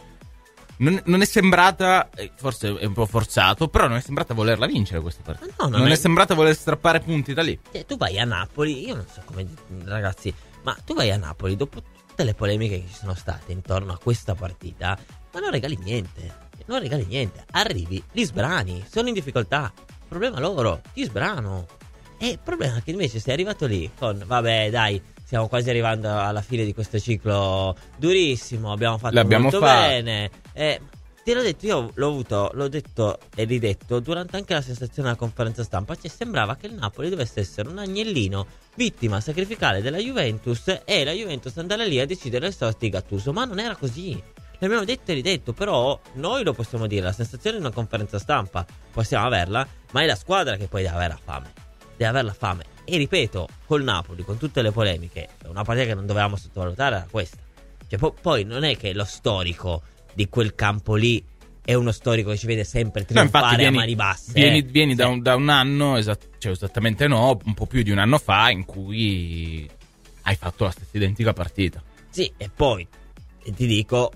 è sembrata, forse è un po' forzato, però non è sembrata volerla vincere questa partita. Non è sembrata voler strappare punti da lì. Tu vai a Napoli, io non so come, ragazzi, ma tu vai a Napoli dopo tutte le polemiche che ci sono state intorno a questa partita, ma non regali niente. Arrivi, li sbrani, sono in difficoltà. Problema loro, ti sbrano. E il problema è che invece sei arrivato lì con vabbè dai, stiamo quasi arrivando alla fine di questo ciclo durissimo, abbiamo fatto molto bene. Te l'ho detto, io l'ho detto e ridetto durante anche la sensazione della conferenza stampa. Cioè sembrava che il Napoli dovesse essere un agnellino vittima sacrificale della Juventus e la Juventus andare lì a decidere le sorti di Gattuso, ma non era così. L'abbiamo detto e ridetto, però noi lo possiamo dire, la sensazione di una conferenza stampa possiamo averla, ma è la squadra che poi deve avere la fame. E ripeto, col Napoli, con tutte le polemiche, una partita che non dovevamo sottovalutare era questa. Cioè poi non è che lo storico di quel campo lì è uno storico che ci vede sempre trionfare a mani basse. Vieni da un anno, cioè esattamente un po' più di un anno fa, in cui hai fatto la stessa identica partita. Sì, e poi ti dico,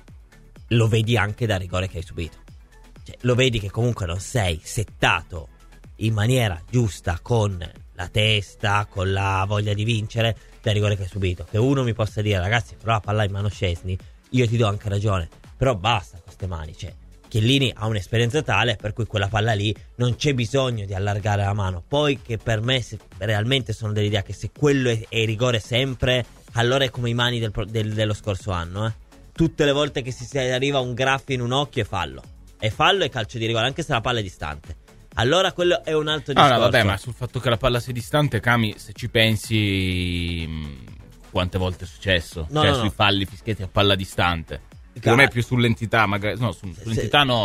lo vedi anche dal rigore che hai subito. Cioè, lo vedi che comunque non sei settato in maniera giusta, con la testa, con la voglia di vincere, dal rigore che hai subito. Che uno mi possa dire, ragazzi, però la palla in mano Szczęsny, io ti do anche ragione, però basta con queste mani. Cioè, Chiellini ha un'esperienza tale per cui quella palla lì non c'è bisogno di allargare la mano. Poi che per me realmente sono dell'idea che se quello è rigore sempre, allora è come i mani dello scorso anno. Tutte le volte che si arriva a un graffio in un occhio è fallo. È fallo e calcio di rigore, anche se la palla è distante. Allora quello è un altro discorso. No, vabbè, ma sul fatto che la palla sia distante, Cami, se ci pensi, quante volte è successo? Sui falli fischietti a palla distante. Per me è più sull'entità, magari sull'entità no,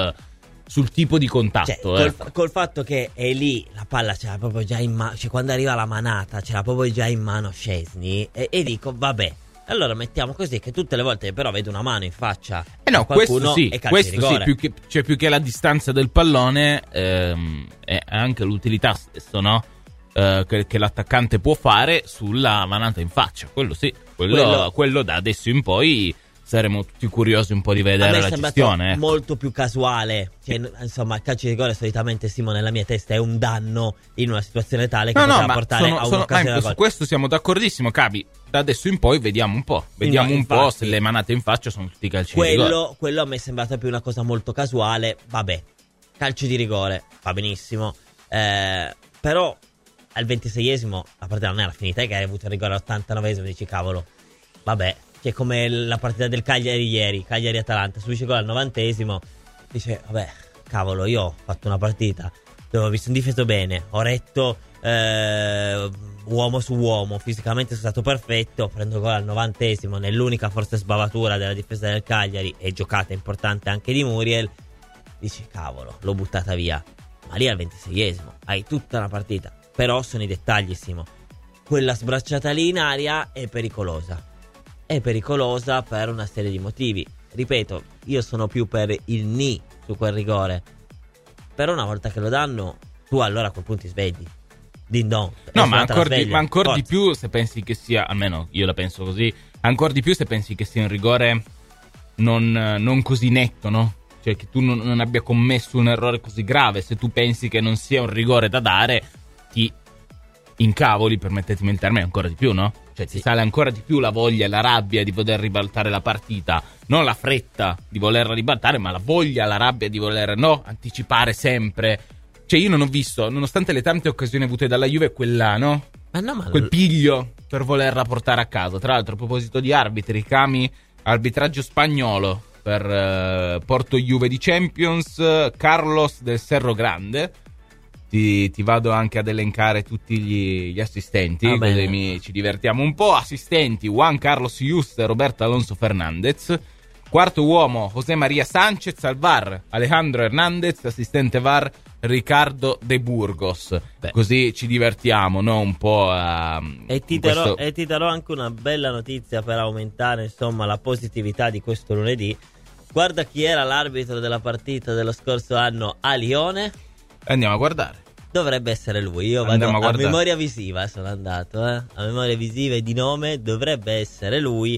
sul tipo di contatto. Col fatto che è lì, la palla c'era proprio già in mano, cioè quando arriva la manata c'era proprio già in mano Szczęsny, e dico vabbè, allora mettiamo così, che tutte le volte però vedo una mano in faccia a qualcuno, questo sì, più che la distanza del pallone, è anche l'utilità stesso, no? Che l'attaccante può fare sulla manata in faccia. Quello sì, quello da adesso in poi saremo tutti curiosi un po' di vedere la gestione. Molto più casuale. Cioè, insomma, il calcio di rigore solitamente, Simone, nella mia testa è un danno in una situazione tale che poteva portare a un'occasione da gol. Su questo siamo d'accordissimo, Capi. Da adesso in poi vediamo un po'. Po' se le manate in faccia sono tutti calci di rigore. Quello a me è sembrato più una cosa molto casuale. Vabbè, calcio di rigore, va benissimo. Però al 26esimo la partita non era finita, che hai avuto il rigore all'89esimo, dici cavolo, vabbè. Che è come la partita del Cagliari ieri, Cagliari-Atalanta, subisce gol al 90esimo, dice vabbè, cavolo, io ho fatto una partita dove ho visto un difeso bene, ho retto uomo su uomo, fisicamente sono stato perfetto, prendo gol al 90esimo nell'unica forse sbavatura della difesa del Cagliari e giocata importante anche di Muriel, dici cavolo, l'ho buttata via. Ma lì al 26esimo hai tutta una partita, però sono i dettagli, Simo. Quella sbracciata lì in aria è pericolosa. È pericolosa per una serie di motivi. Ripeto, io sono più per il ni su quel rigore. Però una volta che lo danno, tu allora a quel punto ti svegli. Din don. No, ma ancora di più se pensi che sia, almeno io la penso così, ancora di più se pensi che sia un rigore non così netto, no? Cioè che tu non abbia commesso un errore così grave. Se tu pensi che non sia un rigore da dare, ti incavoli, permettetemi il termine, ancora di più, no? Cioè ti sale ancora di più la voglia, la rabbia di poter ribaltare la partita, non la fretta di volerla ribaltare, ma la voglia, la rabbia di voler anticipare sempre. Cioè io non ho visto, nonostante le tante occasioni avute dalla Juve, quella, no? Quel piglio per volerla portare a casa. Tra l'altro, a proposito di arbitri, Cami, arbitraggio spagnolo per Porto Juve di Champions, Carlos del Cerro Grande. Ti vado anche ad elencare tutti gli assistenti, così ci divertiamo un po'. Assistenti: Juan Carlos Just e Roberto Alonso Fernandez. Quarto uomo: José María Sánchez. Al VAR Alejandro Hernández. Assistente VAR Ricardo De Burgos. Così ci divertiamo, no? Un po'. E ti darò anche una bella notizia per aumentare, insomma, la positività di questo lunedì. Guarda chi era l'arbitro della partita dello scorso anno a Lione. Andiamo a guardare. Dovrebbe essere lui. Io vado a memoria visiva, sono andato a memoria visiva e di nome. Dovrebbe essere lui.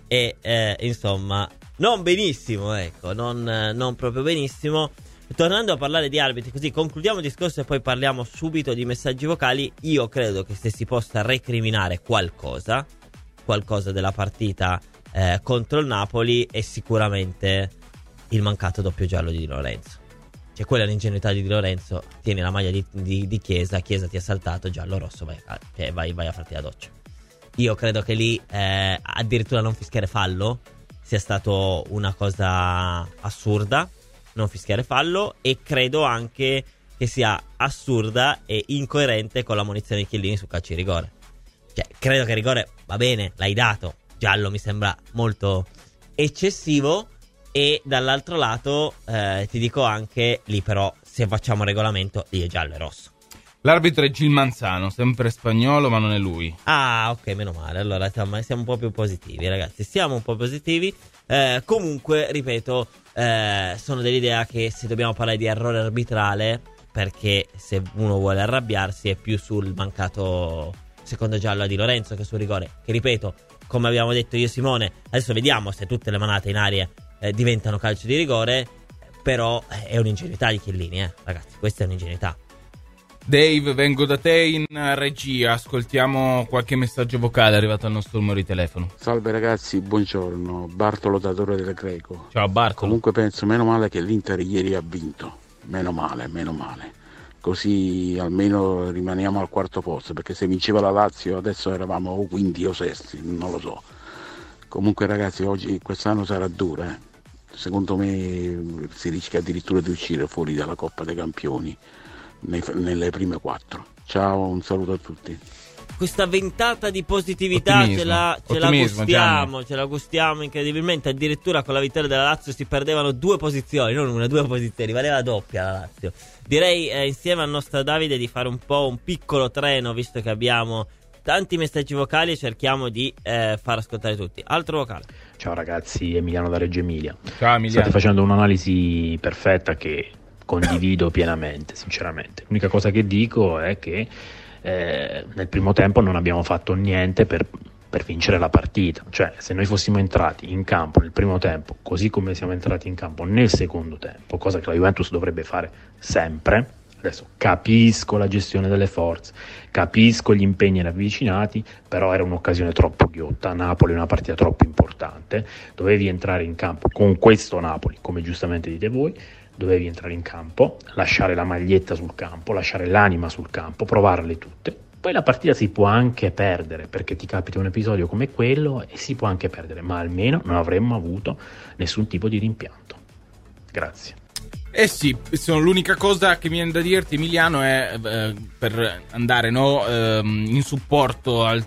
E insomma, non benissimo, ecco, non proprio benissimo. Tornando a parlare di arbitri, così concludiamo il discorso e poi parliamo subito di messaggi vocali. Io credo che se si possa recriminare qualcosa della partita contro il Napoli, è sicuramente il mancato doppio giallo di Di Lorenzo. Cioè, quella è l'ingenuità di Di Lorenzo. Tieni la maglia di Chiesa ti ha saltato, giallo rosso, vai a farti la doccia. Io credo che lì addirittura non fischiare fallo sia stato una cosa assurda, non fischiare fallo, e credo anche che sia assurda e incoerente con la munizione di Chiellini su calcio di rigore. Cioè, credo che rigore va bene, l'hai dato, giallo mi sembra molto eccessivo. E dall'altro lato ti dico anche lì, però, se facciamo regolamento, lì è giallo e rosso. L'arbitro è Gil Manzano, sempre spagnolo, ma non è lui. Ah, ok, meno male. Allora siamo un po' più positivi, ragazzi. Siamo un po' positivi. Comunque, ripeto, sono dell'idea che se dobbiamo parlare di errore arbitrale, perché se uno vuole arrabbiarsi è più sul mancato secondo giallo a Di Lorenzo che sul rigore. Che ripeto, come abbiamo detto io e Simone, adesso vediamo se tutte le manate in aria diventano calcio di rigore. Però è un'ingenuità di Chiellini, ragazzi. Questa è un'ingenuità. Dave, vengo da te in regia, ascoltiamo qualche messaggio vocale arrivato al nostro numero di telefono. Salve ragazzi, buongiorno, Bartolo da Torre del Greco. Ciao Bartolo. Comunque penso, meno male che l'Inter ieri ha vinto, meno male, così almeno rimaniamo al quarto posto, perché se vinceva la Lazio adesso eravamo o quinti o sesti, non lo so. Comunque ragazzi, quest'anno sarà dura, secondo me si rischia addirittura di uscire fuori dalla Coppa dei Campioni nelle prime 4. Ciao, un saluto a tutti. Questa ventata di positività ce la gustiamo incredibilmente. Addirittura con la vittoria della Lazio si perdevano 2 posizioni, non una, 2 posizioni, valeva doppia la Lazio. Direi insieme al nostro Davide di fare un po' un piccolo treno, visto che abbiamo tanti messaggi vocali, e cerchiamo di far ascoltare tutti. Altro vocale. Ciao ragazzi, Emiliano da Reggio Emilia. Ciao Emiliano. State facendo un'analisi perfetta che condivido pienamente, sinceramente. L'unica cosa che dico è che nel primo tempo non abbiamo fatto niente per vincere la partita. Cioè, se noi fossimo entrati in campo nel primo tempo così come siamo entrati in campo nel secondo tempo, cosa che la Juventus dovrebbe fare sempre. Adesso capisco la gestione delle forze, capisco gli impegni ravvicinati, però era un'occasione troppo ghiotta. Napoli è una partita troppo importante, dovevi entrare in campo con questo Napoli, come giustamente dite voi, dovevi entrare in campo, lasciare la maglietta sul campo, lasciare l'anima sul campo, provarle tutte. Poi la partita si può anche perdere, perché ti capita un episodio come quello e si può anche perdere, ma almeno non avremmo avuto nessun tipo di rimpianto. Grazie. Eh sì, l'unica cosa che mi viene da dirti, Emiliano, è per andare in supporto alla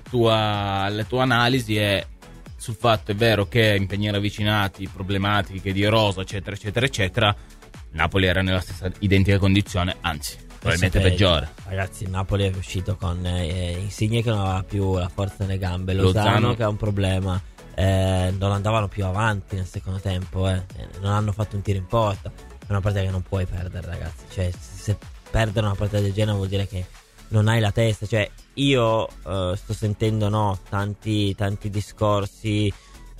tua analisi, è sul fatto, è vero che impegni ravvicinati, problematiche di Rosa, eccetera, eccetera, eccetera, Napoli era nella stessa identica condizione, anzi, probabilmente peggiore. Ragazzi, il Napoli è uscito con Insigne che non aveva più la forza nelle gambe, Lozano che ha un problema, non andavano più avanti nel secondo tempo, non hanno fatto un tiro in porta. È una partita che non puoi perdere, ragazzi. Cioè, se perdere una partita del genere vuol dire che non hai la testa. Cioè, io sto sentendo tanti discorsi.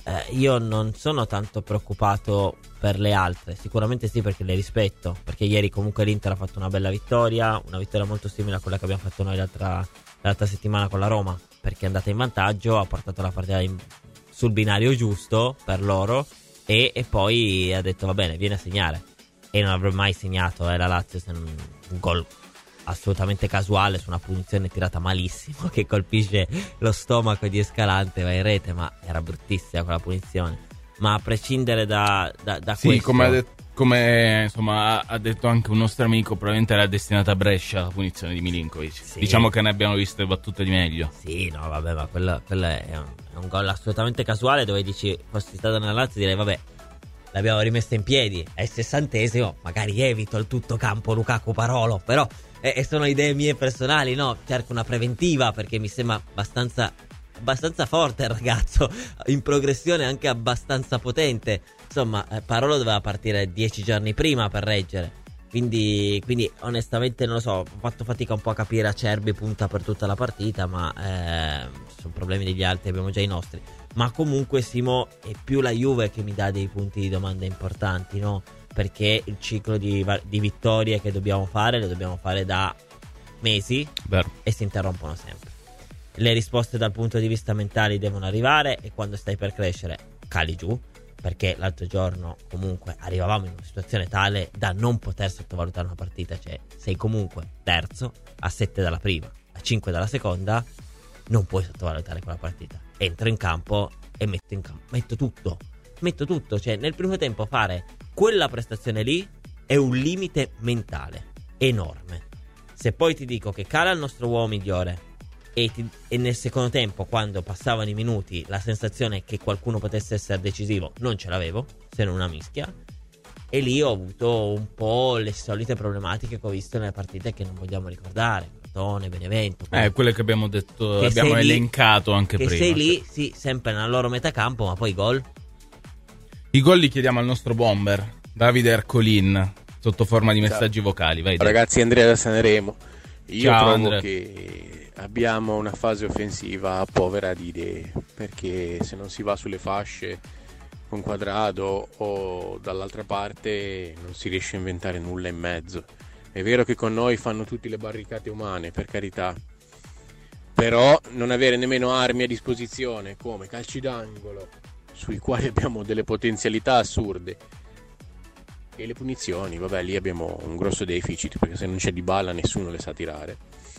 Io non sono tanto preoccupato per le altre. Sicuramente sì, perché le rispetto. Perché ieri comunque l'Inter ha fatto una bella vittoria. Una vittoria molto simile a quella che abbiamo fatto noi l'altra settimana con la Roma. Perché è andata in vantaggio, ha portato la partita sul binario giusto per loro. E poi ha detto va bene, viene a segnare. E non avrebbe mai segnato la Lazio se non un gol assolutamente casuale su una punizione tirata malissimo che colpisce lo stomaco di Escalante, va in rete, ma era bruttissima quella punizione. Ma a prescindere da sì, questo, come insomma ha detto anche un nostro amico, probabilmente era destinata a Brescia la punizione di Milinkovic. Sì. Diciamo che ne abbiamo viste battute di meglio. Sì, no vabbè, ma quello è un gol assolutamente casuale, dove dici fossi stato nella Lazio direi vabbè, l'abbiamo rimessa in piedi, è il 60esimo, magari evito il tutto campo Lukaku Parolo, però sono idee mie personali, no? Cerco una preventiva perché mi sembra abbastanza forte il ragazzo, in progressione anche abbastanza potente. Insomma, Parolo doveva partire 10 giorni prima per reggere, quindi onestamente non lo so, ho fatto fatica un po' a capire. Acerbi punta per tutta la partita, ma sono problemi degli altri, abbiamo già i nostri. Ma comunque Simo, è più la Juve che mi dà dei punti di domanda importanti, no? Perché il ciclo di vittorie che dobbiamo fare, le dobbiamo fare da mesi. Vero. E si interrompono sempre. Le risposte dal punto di vista mentale devono arrivare, e quando stai per crescere cali giù, perché l'altro giorno comunque arrivavamo in una situazione tale da non poter sottovalutare una partita. Cioè, sei comunque terzo, a 7 dalla prima, a 5 dalla seconda, non puoi sottovalutare quella partita. Entro in campo e metto tutto. Cioè, nel primo tempo fare quella prestazione lì è un limite mentale enorme. Se poi ti dico che cala il nostro uomo migliore e nel secondo tempo, quando passavano i minuti, la sensazione che qualcuno potesse essere decisivo non ce l'avevo, se non una mischia, e lì ho avuto un po' le solite problematiche che ho visto nelle partite che non vogliamo ricordare. Crotone, Benevento. Quello che abbiamo detto, che abbiamo sei elencato lì, anche che prima. Sei lì, sì, sempre nella loro metà campo, ma poi i gol? I gol li chiediamo al nostro bomber, Davide Ercolin, sotto forma di messaggi vocali. Vai, ragazzi, Andrea da Sanremo. Io Ciao, trovo Andrea. che abbiamo una fase offensiva povera di idee, perché se non si va sulle fasce con Quadrado o dall'altra parte non si riesce a inventare nulla in mezzo. È vero che con noi fanno tutte le barricate umane, per carità, però non avere nemmeno armi a disposizione come calci d'angolo, sui quali abbiamo delle potenzialità assurde, e le punizioni, vabbè, lì abbiamo un grosso deficit, perché se non c'è Dybala nessuno le sa tirare.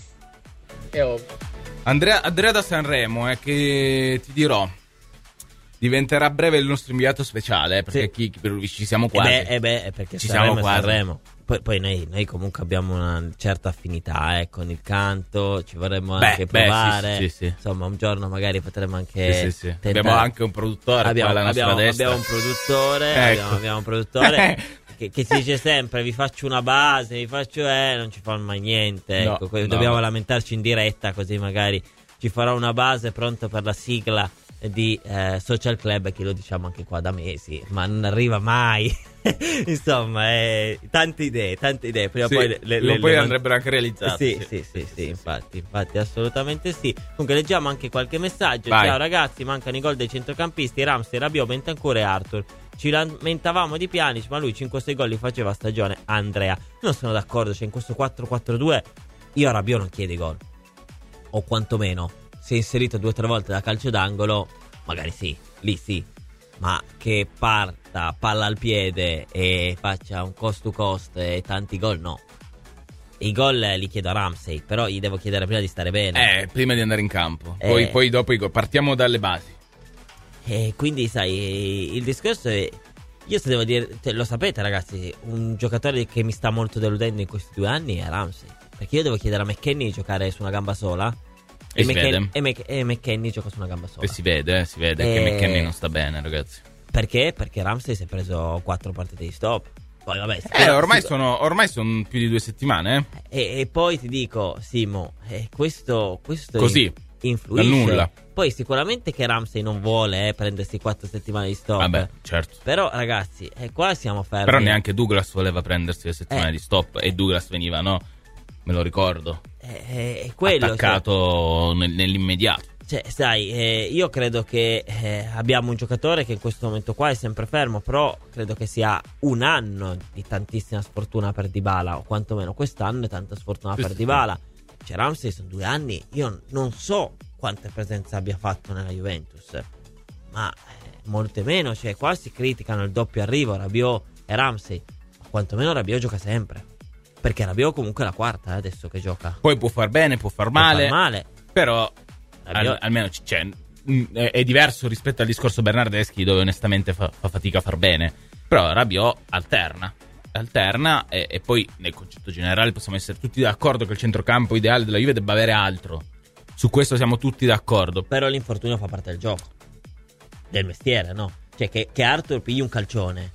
È ovvio. Andrea da Sanremo, che ti dirò, diventerà a breve il nostro inviato speciale, perché ci siamo quasi. Perché ci Sanremo siamo quasi. Sanremo. Poi noi comunque abbiamo una certa affinità con il canto, ci vorremmo anche provare. Sì. Insomma, un giorno magari potremmo anche Sì. Abbiamo anche un produttore alla nostra destra. Abbiamo un produttore, ecco. abbiamo un produttore che si dice sempre: vi faccio una base, non ci fa mai niente. No, ecco, dobbiamo lamentarci in diretta, così magari ci farà una base pronta per la sigla di Social Club, che lo diciamo anche qua da mesi, ma non arriva mai. Insomma, tante idee. Prima o poi poi andrebbero anche realizzate. Sì, infatti, assolutamente sì. Comunque leggiamo anche qualche messaggio. Vai. Ciao ragazzi, mancano i gol dei centrocampisti Ramsey, Rabiot, Bentancur e Arthur. Ci lamentavamo di Pjanic, ma lui 5-6 gol li faceva a stagione. Andrea, non sono d'accordo, in questo 4-4-2 io a Rabiot non chiedo i gol, o quantomeno si è inserito 2 o 3 volte da calcio d'angolo, magari lì sì, ma che parta palla al piede e faccia un cost to cost e tanti gol, no. I gol li chiedo a Ramsey, però gli devo chiedere prima di stare bene. Prima di andare in campo. Poi dopo i gol. Partiamo dalle basi. Quindi sai, il discorso è, io se devo dire, lo sapete ragazzi, un giocatore che mi sta molto deludendo in questi 2 anni è Ramsey, perché io devo chiedere a McKennie di giocare su una gamba sola. E McKennie gioca su una gamba sola. E si vede che McKennie non sta bene, ragazzi. Perché? Perché Ramsey si è preso 4 partite di stop. Poi vabbè, ormai sono più di 2 settimane. E poi ti dico, Simo, questo così influisce. Da nulla. Poi sicuramente che Ramsey non vuole prendersi 4 settimane di stop. Vabbè, certo. Però ragazzi, qua siamo fermi. Però neanche Douglas voleva prendersi le settimane di stop. E Douglas veniva, no? Me lo ricordo. Quello, attaccato nell'immediato. Sai, io credo che abbiamo un giocatore che in questo momento qua è sempre fermo, però credo che sia un anno di tantissima sfortuna per Dybala, o quantomeno quest'anno è tanta sfortuna per Dybala. Ramsey sono 2 anni, io non so quante presenze abbia fatto nella Juventus, ma molte meno, qua si criticano il doppio arrivo Rabiot e Ramsey, ma quantomeno Rabiot gioca sempre, perché Rabiot comunque è la quarta adesso che gioca. Poi può far bene, può far male. Però almeno è diverso rispetto al discorso Bernardeschi, dove onestamente fa fatica a far bene. Però Rabiot alterna e poi nel concetto generale possiamo essere tutti d'accordo che il centrocampo ideale della Juve debba avere altro. Su questo siamo tutti d'accordo. Però l'infortunio fa parte del gioco, del mestiere, no? Che Arthur pigli un calcione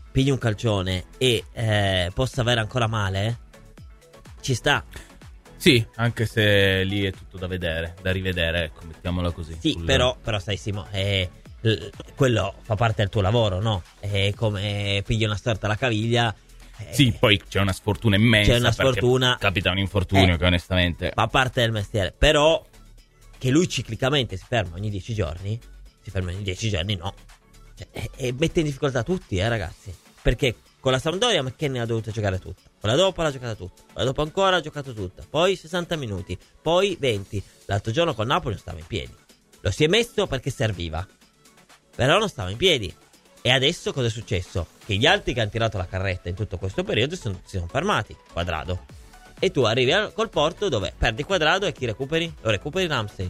e possa avere ancora male, ci sta. Sì, anche se lì è tutto da vedere, da rivedere, ecco, mettiamola così. Sì, però sai Simo, quello fa parte del tuo lavoro, no? È come pigli una storta alla caviglia. Sì, poi c'è una sfortuna immensa. C'è una sfortuna. Capita un infortunio che onestamente fa parte del mestiere. Però che lui ciclicamente si ferma ogni 10 giorni, no. E mette in difficoltà tutti, ragazzi. Perché con la Sampdoria McKennie ha dovuto giocare tutta, con la dopo l'ha giocata tutta, con la dopo ancora ha giocato tutta, poi 60 minuti, poi 20. L'altro giorno con Napoli non stava in piedi. Lo si è messo perché serviva, però non stava in piedi. E adesso cosa è successo? Che gli altri che hanno tirato la carretta in tutto questo periodo si sono fermati. Quadrado. E tu arrivi col Porto dove perdi Quadrado e chi recuperi? Lo recuperi Ramsey.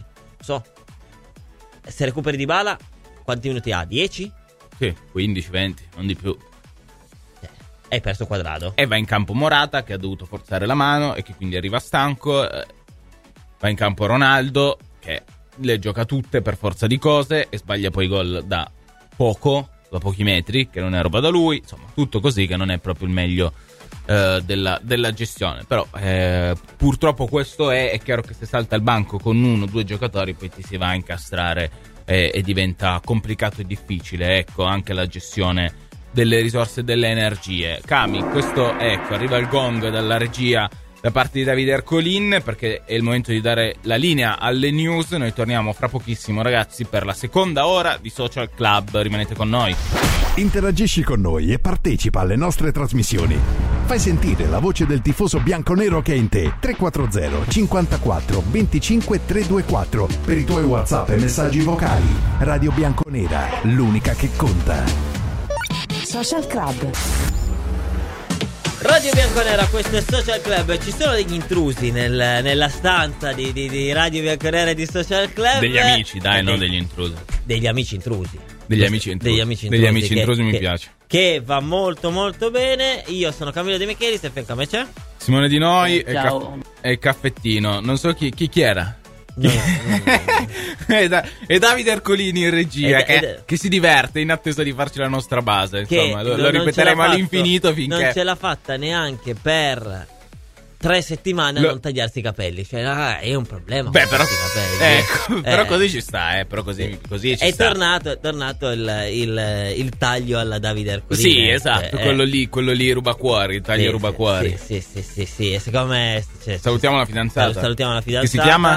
Se recuperi Dybala, quanti minuti ha? 10? Sì, 15-20, non di più. Hai perso Quadrado. E va in campo Morata, che ha dovuto forzare la mano e che quindi arriva stanco. Va in campo Ronaldo, che le gioca tutte per forza di cose e sbaglia poi gol da pochi metri, che non è roba da lui. Insomma, tutto così, che non è proprio il meglio della gestione. Però purtroppo questo è chiaro che se salta il banco con 1 o 2 giocatori poi ti si va a incastrare e diventa complicato e difficile, ecco, anche la gestione delle risorse e delle energie. Cami, questo, ecco, arriva il gong dalla regia da parte di Davide Ercolin, perché è il momento di dare la linea alle news. Noi torniamo fra pochissimo, ragazzi, per la seconda ora di Social Club. Rimanete con noi. Interagisci con noi e partecipa alle nostre trasmissioni. Fai sentire la voce del tifoso bianconero che è in te. 340 54 25 324 per i tuoi WhatsApp e messaggi vocali. Radio Bianconera, l'unica che conta. Social Club. Radio Bianconera, questo è Social Club. Ci sono degli intrusi nella stanza di Radio Bianconera e di Social Club. Degli amici, dai, non degli intrusi. Degli amici intrusi. Degli amici intrusi mi piace. Che va molto molto bene. Io sono Camillo De Michelis e fianco a me c'è Simone Di Noi e il caffettino. Non so chi era. No. E Davide Ercolini in regia che si diverte in attesa di farci la nostra base. Insomma, lo ripeteremo all'infinito finché non ce l'ha fatta neanche per 3 settimane a non tagliarsi i capelli. Cioè, è un problema. Beh, però, i capelli. Ecco, però così ci sta, però così ci è sta. È tornato il taglio alla Davide Ercolini. Sì, esatto, quello lì rubacuori, il taglio rubacuori. Sì, e secondo me salutiamo la fidanzata. Salutiamo la fidanzata.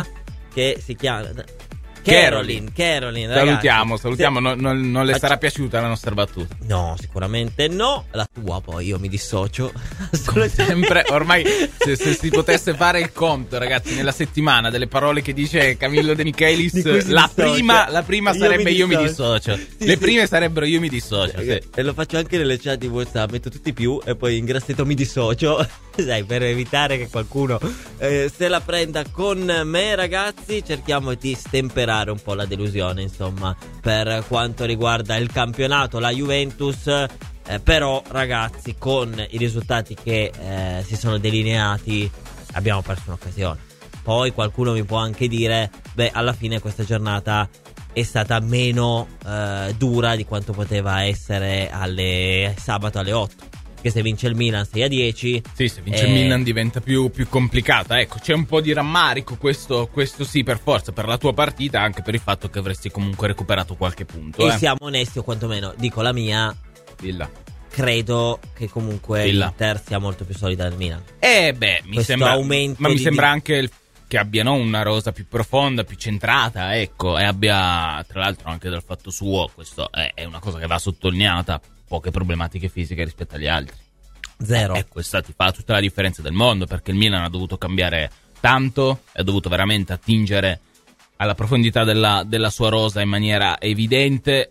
Che si chiama? Caroline, ragazzi. Salutiamo. Non le sarà piaciuta la nostra battuta? No, sicuramente no. La tua poi io mi dissocio. Come sempre, ormai se si potesse fare il conto, ragazzi, nella settimana delle parole che dice Camillo De Michelis, la prima sarebbe io mi dissocio. Le prime sarebbero io mi dissocio. Sì. E lo faccio anche nelle chat di WhatsApp, metto tutti più e poi in grassetto mi dissocio. Dai, per evitare che qualcuno se la prenda con me, ragazzi, cerchiamo di stemperare un po' la delusione, insomma, per quanto riguarda il campionato, la Juventus. Però, ragazzi, con i risultati che si sono delineati, abbiamo perso un'occasione. Poi qualcuno mi può anche dire: beh, alla fine questa giornata è stata meno dura di quanto poteva essere sabato alle 8. Che se vince il Milan 6-10. Sì, se vince il Milan diventa più complicata. Ecco, c'è un po' di rammarico, questo sì, per forza, per la tua partita, anche per il fatto che avresti comunque recuperato qualche punto. E siamo onesti, o quantomeno dico la mia. Dilla. Credo che comunque l'Inter sia molto più solida del Milan. Mi sembra anche che abbiano una rosa più profonda, più centrata, ecco, e abbia, tra l'altro, anche dal fatto suo, questo è una cosa che va sottolineata, poche problematiche fisiche rispetto agli altri. Zero. E questa ti fa tutta la differenza del mondo, perché il Milan ha dovuto cambiare tanto, ha dovuto veramente attingere alla profondità della sua rosa in maniera evidente.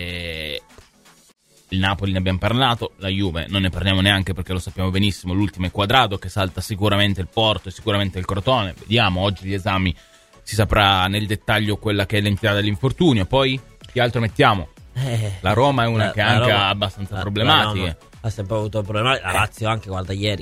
E il Napoli ne abbiamo parlato, la Juve non ne parliamo neanche perché lo sappiamo benissimo, l'ultimo è Quadrado che salta sicuramente il Porto e sicuramente il Crotone. Vediamo oggi gli esami, si saprà nel dettaglio quella che è l'entità dell'infortunio. Poi che altro mettiamo? La Roma è una che anche ha abbastanza problematiche. Ha sempre avuto problemi. La Lazio anche, guarda ieri.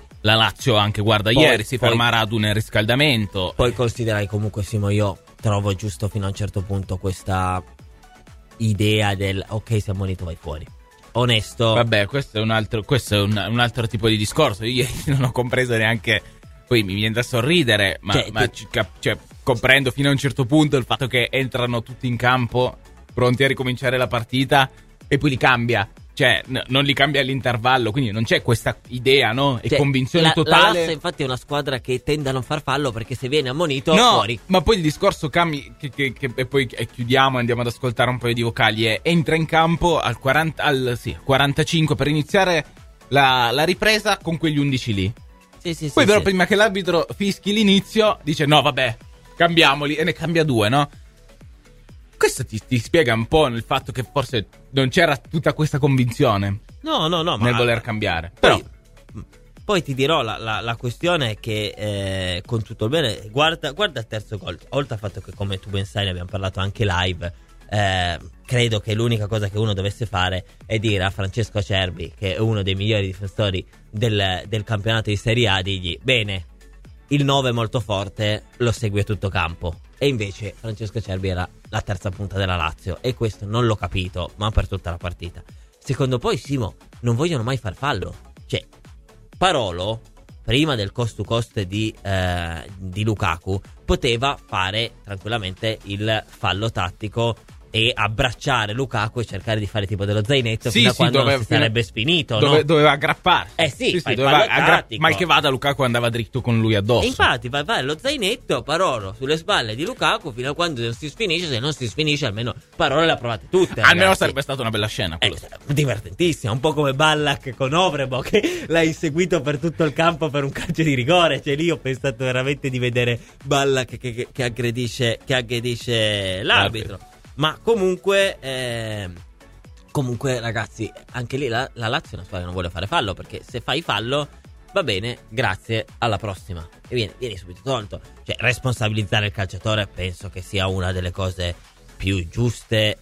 Si ferma Radu nel riscaldamento. Poi considerai comunque, Simo, io trovo giusto fino a un certo punto questa idea del ok, sei ammonito, vai fuori. Onesto. Vabbè, questo è un altro tipo di discorso. Io ieri non ho compreso neanche. Poi mi viene da sorridere, ma comprendo fino a un certo punto il fatto che entrano tutti in campo pronti a ricominciare la partita e poi li cambia. Cioè, non li cambia all'intervallo, quindi non c'è questa idea, no? E convinzione totale. La Lazio, infatti, è una squadra che tende a non far fallo perché se viene ammonito, fuori. Ma poi il discorso che e poi chiudiamo e andiamo ad ascoltare un paio di vocali. Entra in campo al 45 per iniziare la ripresa con quegli 11 lì. Sì, poi però prima che l'arbitro fischi l'inizio, dice no, vabbè, cambiamoli, e ne cambia 2, no? Questo ti spiega un po' nel fatto che forse non c'era tutta questa convinzione. No, nel voler cambiare. Poi ti dirò, la questione è che con tutto il bene, guarda il terzo gol. Oltre al fatto che, come tu ben sai, ne abbiamo parlato anche live, credo che l'unica cosa che uno dovesse fare è dire a Francesco Acerbi, che è uno dei migliori difensori del campionato di Serie A, digli: bene, il 9 è molto forte, lo segue a tutto campo. E invece Francesco Acerbi era la terza punta della Lazio, e questo non l'ho capito, ma per tutta la partita. Secondo poi, Simo, non vogliono mai far fallo. Cioè, Parolo, prima del cost to cost di Lukaku, poteva fare tranquillamente il fallo tattico e abbracciare Lukaku e cercare di fare tipo dello zainetto fino a quando non si sarebbe sfinito, no? Doveva aggrapparsi. Mal che vada, Lukaku andava dritto con lui addosso. E infatti vai lo zainetto, Parolo sulle spalle di Lukaku fino a quando non si sfinisce. Se non si sfinisce, almeno Parolo le ha provate tutte. Almeno ragazzi. sarebbe stata una bella scena. Divertentissima, un po' come Ballack con Ovrebo, che l'ha inseguito per tutto il campo per un calcio di rigore. Cioè lì ho pensato veramente di vedere Ballack che aggredisce l'arbitro. Ma comunque ragazzi, anche lì la Lazio è una squadra che non vuole fare fallo, perché se fai fallo va bene, grazie, alla prossima, e vieni subito tolto. Cioè, responsabilizzare il calciatore penso che sia una delle cose più giuste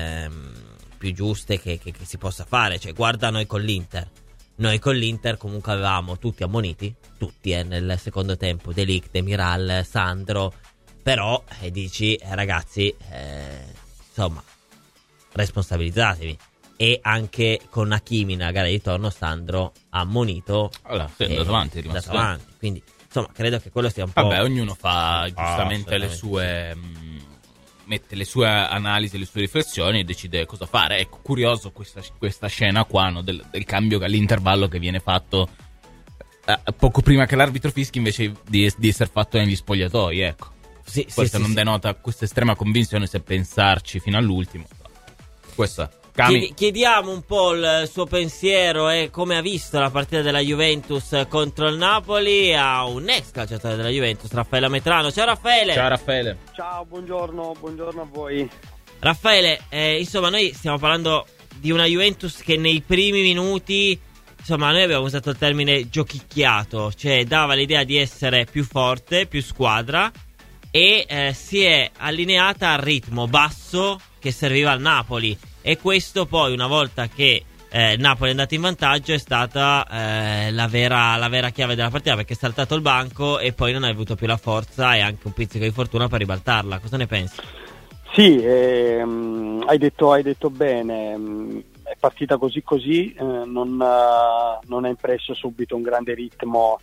che si possa fare. Cioè, guarda noi con l'Inter comunque avevamo tutti ammoniti, nel secondo tempo, De Ligt, Demiral, Sandro. Però dici, ragazzi, insomma, responsabilizzatevi. E anche con Hakimi nella gara di ritorno, Sandro ha ammonito. Allora, è andato avanti, Quindi, insomma, credo che quello sia un po'. Vabbè, ognuno fa giustamente le sue. Mette le sue analisi, le sue riflessioni e decide cosa fare. Ecco, curioso questa scena qua, no, del cambio all'intervallo che viene fatto poco prima che l'arbitro fischi, invece di essere fatto negli spogliatoi, ecco. Questo non denota questa estrema convinzione, se pensarci fino all'ultimo. Questa chiediamo un po' il suo pensiero e come ha visto la partita della Juventus contro il Napoli a un ex calciatore della Juventus, Raffaele Metrano. Ciao Raffaele. Ciao, buongiorno a voi. Raffaele, insomma, noi stiamo parlando di una Juventus che nei primi minuti, insomma, noi abbiamo usato il termine giochicchiato, cioè dava l'idea di essere più forte, più squadra, e si è allineata al ritmo basso che serviva al Napoli. E questo poi, una volta che Napoli è andato in vantaggio, è stata la vera chiave della partita, perché è saltato il banco e poi non ha avuto più la forza e anche un pizzico di fortuna per ribaltarla. Cosa ne pensi? Sì, hai detto bene. È partita così, non ha impresso subito un grande ritmo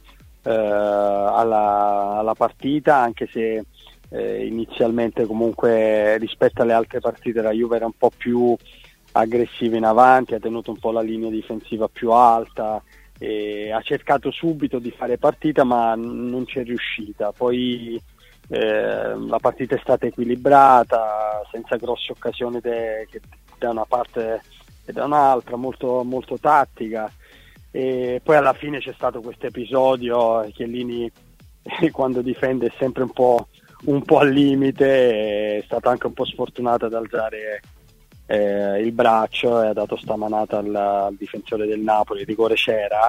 alla partita, anche se inizialmente comunque rispetto alle altre partite la Juve era un po' più aggressiva in avanti, ha tenuto un po' la linea difensiva più alta e ha cercato subito di fare partita, ma non c'è riuscita. Poi la partita è stata equilibrata, senza grosse occasioni da una parte e da un'altra, molto, molto tattica. E poi alla fine c'è stato questo episodio. Chiellini quando difende è sempre un po' al limite, è stato anche un po' sfortunato ad alzare il braccio e ha dato sta manata al difensore del Napoli. Il rigore c'era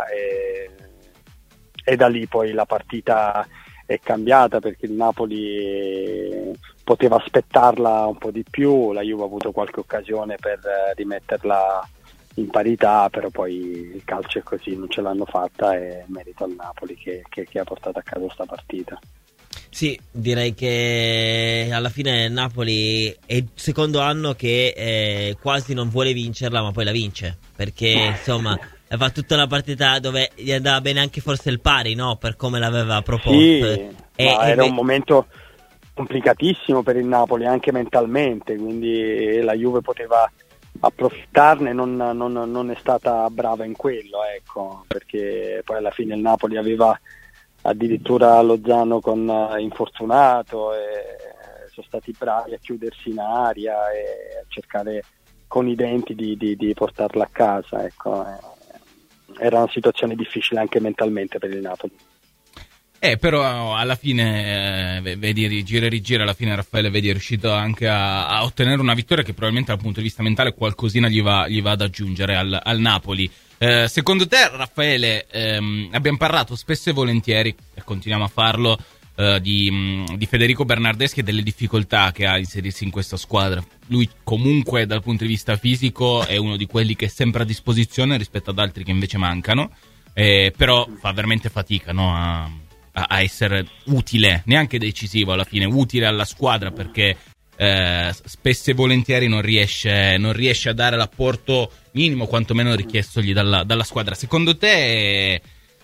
e da lì poi la partita è cambiata, perché il Napoli poteva aspettarla un po' di più, la Juve ha avuto qualche occasione per rimetterla in parità, però poi il calcio è così, non ce l'hanno fatta, e merito al Napoli che ha portato a casa questa partita. Sì, direi che alla fine Napoli è il secondo anno che quasi non vuole vincerla, ma poi la vince, perché insomma fa tutta una partita dove gli andava bene anche forse il pari, no? Per come l'aveva proposto. Sì, era un momento complicatissimo per il Napoli anche mentalmente, quindi la Juve poteva approfittarne, non è stata brava in quello, ecco, perché poi alla fine il Napoli aveva addirittura Lozano con infortunato e sono stati bravi a chiudersi in aria e a cercare con i denti di portarla a casa, ecco. Era una situazione difficile anche mentalmente per il Napoli. Però alla fine vedi, rigira, alla fine Raffaele è riuscito anche a ottenere una vittoria che probabilmente dal punto di vista mentale qualcosina gli va ad aggiungere al Napoli. Secondo te, Raffaele, abbiamo parlato spesso e volentieri, e continuiamo a farlo, di Federico Bernardeschi e delle difficoltà che ha a inserirsi in questa squadra. Lui comunque dal punto di vista fisico è uno di quelli che è sempre a disposizione rispetto ad altri che invece mancano, però fa veramente fatica, no, a essere utile, neanche decisivo alla fine, utile alla squadra, perché spesso e volentieri non riesce a dare l'apporto minimo, quantomeno richiestogli dalla squadra. Secondo te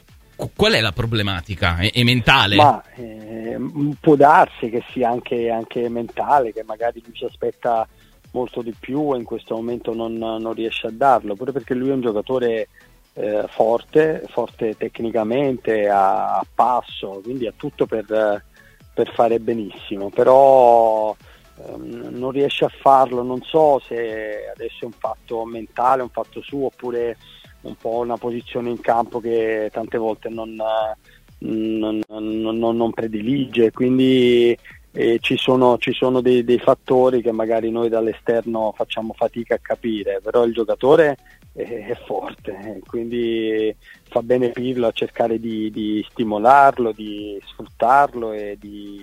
Qual è la problematica? È mentale? Ma può darsi che sia anche mentale, che magari lui si aspetta molto di più e in questo momento non riesce a darlo, pure perché lui è un giocatore forte tecnicamente, a passo, quindi ha tutto per fare benissimo, però non riesce a farlo. Non so se adesso è un fatto mentale, un fatto suo, oppure un po' una posizione in campo che tante volte non predilige, quindi ci sono dei fattori che magari noi dall'esterno facciamo fatica a capire, però il giocatore è forte, quindi fa bene Pirlo a cercare di stimolarlo, di sfruttarlo e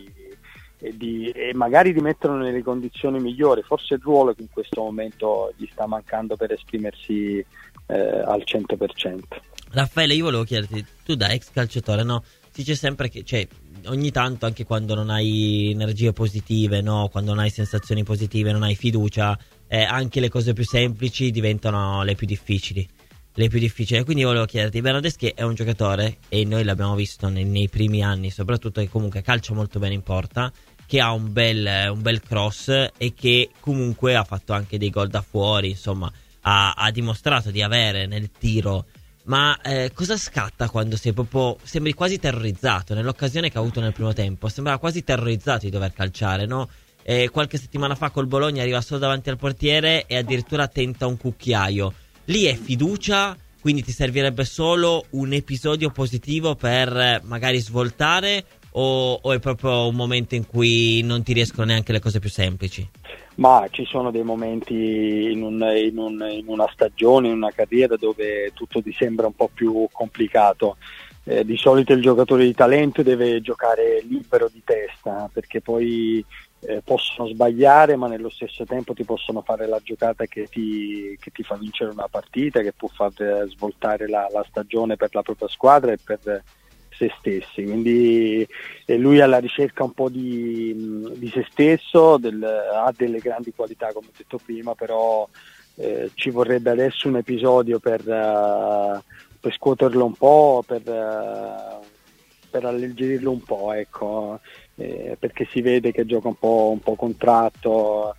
magari di metterlo nelle condizioni migliori. Forse il ruolo che in questo momento gli sta mancando per esprimersi al 100%. Raffaele, io volevo chiederti, tu da ex calciatore, no? Si dice sempre che, cioè, ogni tanto, anche quando non hai energie positive, no? Quando non hai sensazioni positive, non hai fiducia, anche le cose più semplici diventano le più difficili. Quindi volevo chiederti, Bernardeschi è un giocatore, e noi l'abbiamo visto nei primi anni soprattutto, che comunque calcia molto bene in porta, che ha un bel cross e che comunque ha fatto anche dei gol da fuori, insomma ha dimostrato di avere nel tiro. Ma cosa scatta quando sembri quasi terrorizzato? Nell'occasione che ha avuto nel primo tempo sembrava quasi terrorizzato di dover calciare, no? Qualche settimana fa col Bologna arriva solo davanti al portiere e addirittura tenta un cucchiaio. Lì è fiducia, quindi ti servirebbe solo un episodio positivo per magari svoltare, o è proprio un momento in cui non ti riescono neanche le cose più semplici? Ma ci sono dei momenti in una stagione, in una carriera, dove tutto ti sembra un po' più complicato. Di solito il giocatore di talento deve giocare libero di testa, perché poi possono sbagliare, ma nello stesso tempo ti possono fare la giocata che ti fa vincere una partita, che può far svoltare la stagione per la propria squadra e per se stessi. Quindi lui è alla ricerca un po' di se stesso, ha delle grandi qualità, come ho detto prima, però ci vorrebbe adesso un episodio per scuoterlo un po', per alleggerirlo un po', ecco, perché si vede che gioca un po' contratto,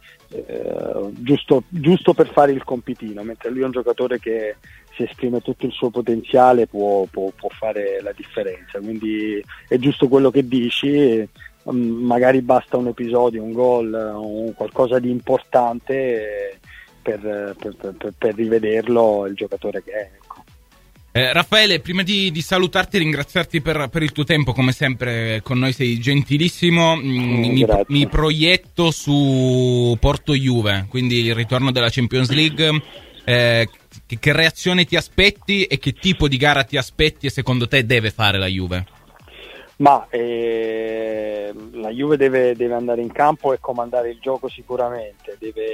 giusto per fare il compitino, mentre lui è un giocatore che si esprime tutto il suo potenziale, può fare la differenza. Quindi è giusto quello che dici, magari basta un episodio, un gol, qualcosa di importante per rivederlo il giocatore che è, ecco. Raffaele, prima di salutarti, ringraziarti per il tuo tempo, come sempre con noi sei gentilissimo. Mi proietto su Porto Juve, quindi il ritorno della Champions League. Che reazione ti aspetti e che tipo di gara ti aspetti e secondo te deve fare la Juve? Ma la Juve deve andare in campo e comandare il gioco sicuramente,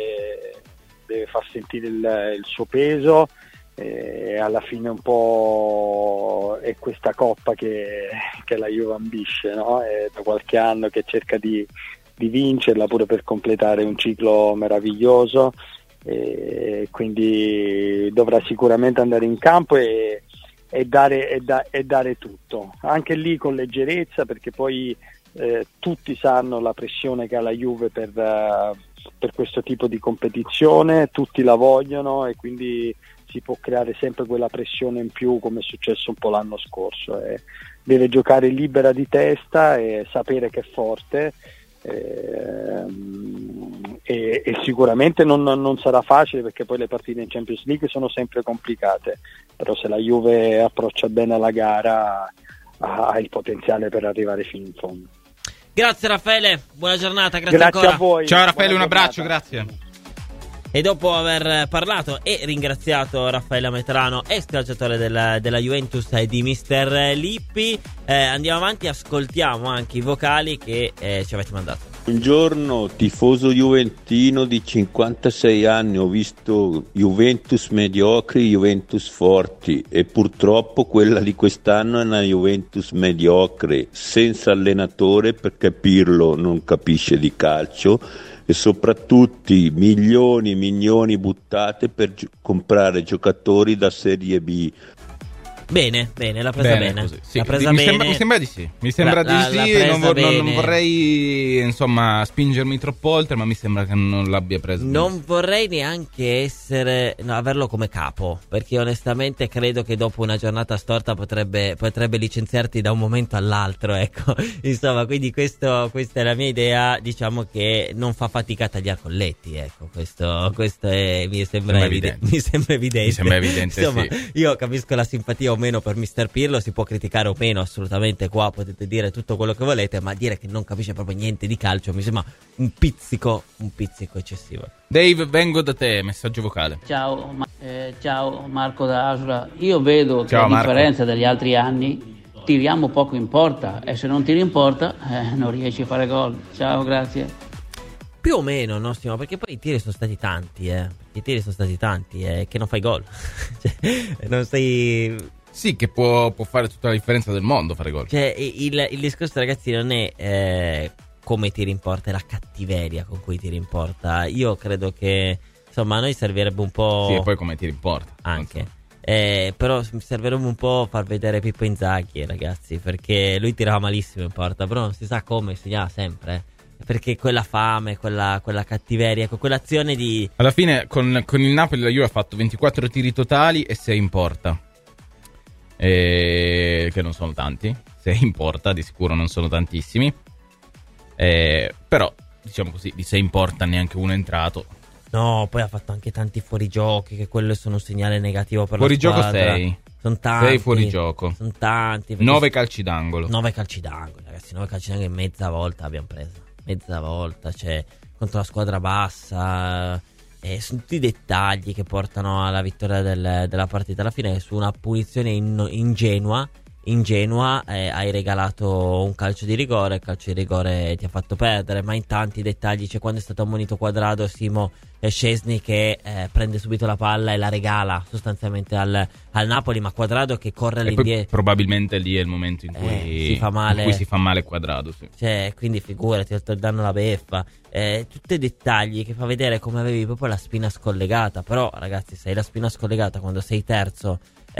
deve far sentire il suo peso. Alla fine un po' è questa coppa che la Juve ambisce, no? È da qualche anno che cerca di vincerla, pure per completare un ciclo meraviglioso, quindi dovrà sicuramente andare in campo e dare tutto, anche lì con leggerezza, perché poi tutti sanno la pressione che ha la Juve per questo tipo di competizione, tutti la vogliono e quindi si può creare sempre quella pressione in più, come è successo un po' l'anno scorso. Deve giocare libera di testa e sapere che è forte, e sicuramente non sarà facile, perché poi le partite in Champions League sono sempre complicate, però se la Juve approccia bene alla gara ha il potenziale per arrivare fino in fondo. Grazie Raffaele, buona giornata, grazie ancora a voi. Ciao Raffaele, buona un abbraccio, giornata. grazie. E dopo aver parlato e ringraziato Raffaele Metrano, ex calciatore della Juventus e di Mister Lippi, andiamo avanti, ascoltiamo anche i vocali che ci avete mandato. Buongiorno, tifoso juventino di 56 anni, ho visto Juventus mediocri, Juventus forti, e purtroppo quella di quest'anno è una Juventus mediocre, senza allenatore, perché Pirlo non capisce di calcio, e soprattutto milioni buttate per comprare giocatori da Serie B. Bene, l'ha presa bene. Così, sì. L'ha presa mi bene. Sembra di sì. Mi sembra di sì. Non vorrei, insomma, spingermi troppo oltre, ma mi sembra che non l'abbia presa. Non vorrei neanche averlo come capo, perché onestamente credo che dopo una giornata storta potrebbe licenziarti da un momento all'altro, ecco. Insomma, quindi questa è la mia idea. Diciamo che non fa fatica a tagliare colletti, ecco. Questo mi sembra evidente. Mi sembra evidente. Insomma, sì. Io capisco la simpatia o meno per Mr. Pirlo, si può criticare o meno, assolutamente, qua potete dire tutto quello che volete, ma dire che non capisce proprio niente di calcio mi sembra un pizzico eccessivo. Dave, vengo da te, messaggio vocale. Ciao Marco da Asula. Io vedo che a differenza degli altri anni tiriamo poco in porta, e se non tiri in porta non riesci a fare gol. Ciao, grazie. Più o meno, no, Simo, perché poi i tiri sono stati tanti, che non fai gol. Cioè, non sei... Sì, che può fare tutta la differenza del mondo fare gol. Cioè, il discorso, ragazzi, non è come tiri in porta, è la cattiveria con cui tiri in porta. Io credo che, insomma, a noi servirebbe un po'... Sì, e poi come tiri in porta. Anche. Però servirebbe un po' far vedere Pippo Inzaghi, ragazzi, perché lui tirava malissimo in porta, però non si sa come, segnava sempre, perché quella fame, quella cattiveria, quell'azione di... Alla fine con il Napoli la Juve ha fatto 24 tiri totali e 6 in porta, che non sono tanti. 6 in porta di sicuro non sono tantissimi, però diciamo così, di 6 in porta neanche uno è entrato. No, poi ha fatto anche tanti fuorigiochi, che quello sono un segnale negativo per la squadra. Fuorigioco 6. Sono tanti. 6 fuorigioco. Sono tanti. 9 calci d'angolo. 9 calci d'angolo, ragazzi. 9 calci d'angolo e mezza volta abbiamo preso. Mezza volta, cioè, contro la squadra bassa. Sono tutti i dettagli che portano alla vittoria della partita. Alla fine, su una punizione ingenua, hai regalato un calcio di rigore. Il calcio di rigore ti ha fatto perdere, ma in tanti dettagli. C'è quando è stato ammonito Quadrado, Simo, Szczesny che prende subito la palla e la regala sostanzialmente al Napoli, ma Quadrado che corre all'indietro. Probabilmente lì è il momento in cui si fa male Quadrado, sì. Cioè, quindi figurati, danno la beffa. Tutti dettagli che fa vedere come avevi proprio la spina scollegata. Però, ragazzi, se hai la spina scollegata quando sei terzo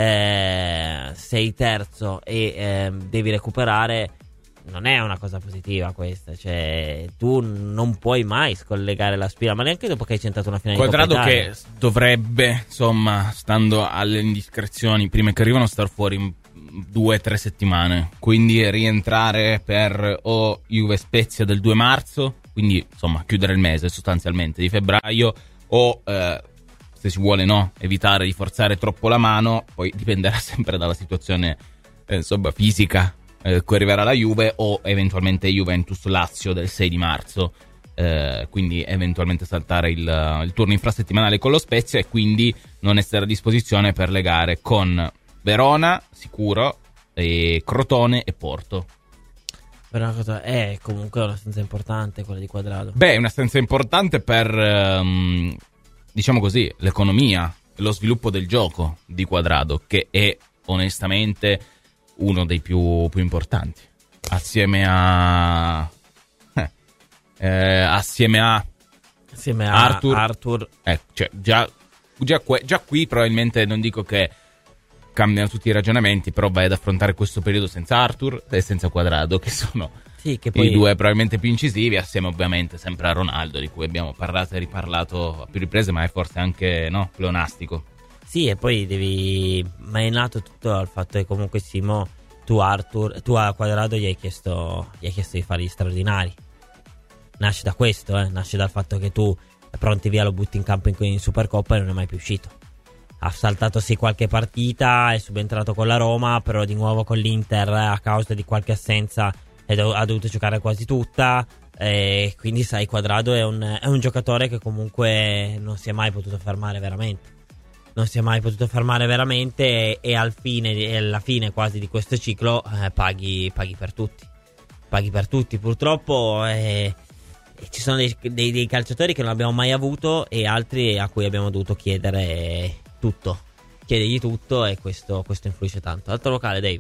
e devi recuperare, non è una cosa positiva questa. Cioè, tu non puoi mai scollegare la spina, ma neanche dopo che hai centrato una finale Quadrado di Coppa Italia. che dovrebbe, insomma, stando alle indiscrezioni prima che arrivano, star fuori 2-3 settimane, quindi rientrare per o Juve Spezia del 2 marzo, quindi insomma chiudere il mese sostanzialmente di febbraio, o se si vuole evitare di forzare troppo la mano. Poi dipenderà sempre dalla situazione insomma fisica cui arriverà la Juve, o eventualmente Juventus-Lazio del 6 di marzo, quindi eventualmente saltare il turno infrasettimanale con lo Spezia e quindi non essere a disposizione per le gare con Verona sicuro, e Crotone e Porto. Per una cosa è comunque un'assenza importante quella di Quadrado. Beh, è un'assenza importante per diciamo così l'economia, lo sviluppo del gioco di Quadrado, che è onestamente uno dei più importanti assieme a Arthur. Cioè, già qui probabilmente non dico che cambiano tutti i ragionamenti, però vai ad affrontare questo periodo senza Arthur e senza Quadrado, che sono che poi... i due probabilmente più incisivi, assieme ovviamente sempre a Ronaldo, di cui abbiamo parlato e riparlato a più riprese, ma è forse anche pleonastico. Sì, e poi ma è nato tutto al fatto che comunque Simo, tu a Quadrado gli hai chiesto di fare gli straordinari. Nasce da questo, nasce dal fatto che tu pronti via lo butti in campo in Supercoppa e non è mai più uscito. Ha saltato sì qualche partita, è subentrato con la Roma, però di nuovo con l'Inter a causa di qualche assenza ha dovuto giocare quasi tutta, e quindi sai, Quadrado è un giocatore che comunque non si è mai potuto fermare veramente. E alla fine quasi di questo ciclo paghi per tutti. Purtroppo ci sono dei calciatori che non abbiamo mai avuto e altri a cui abbiamo dovuto chiedergli tutto, e questo influisce tanto. Altro locale, Dave.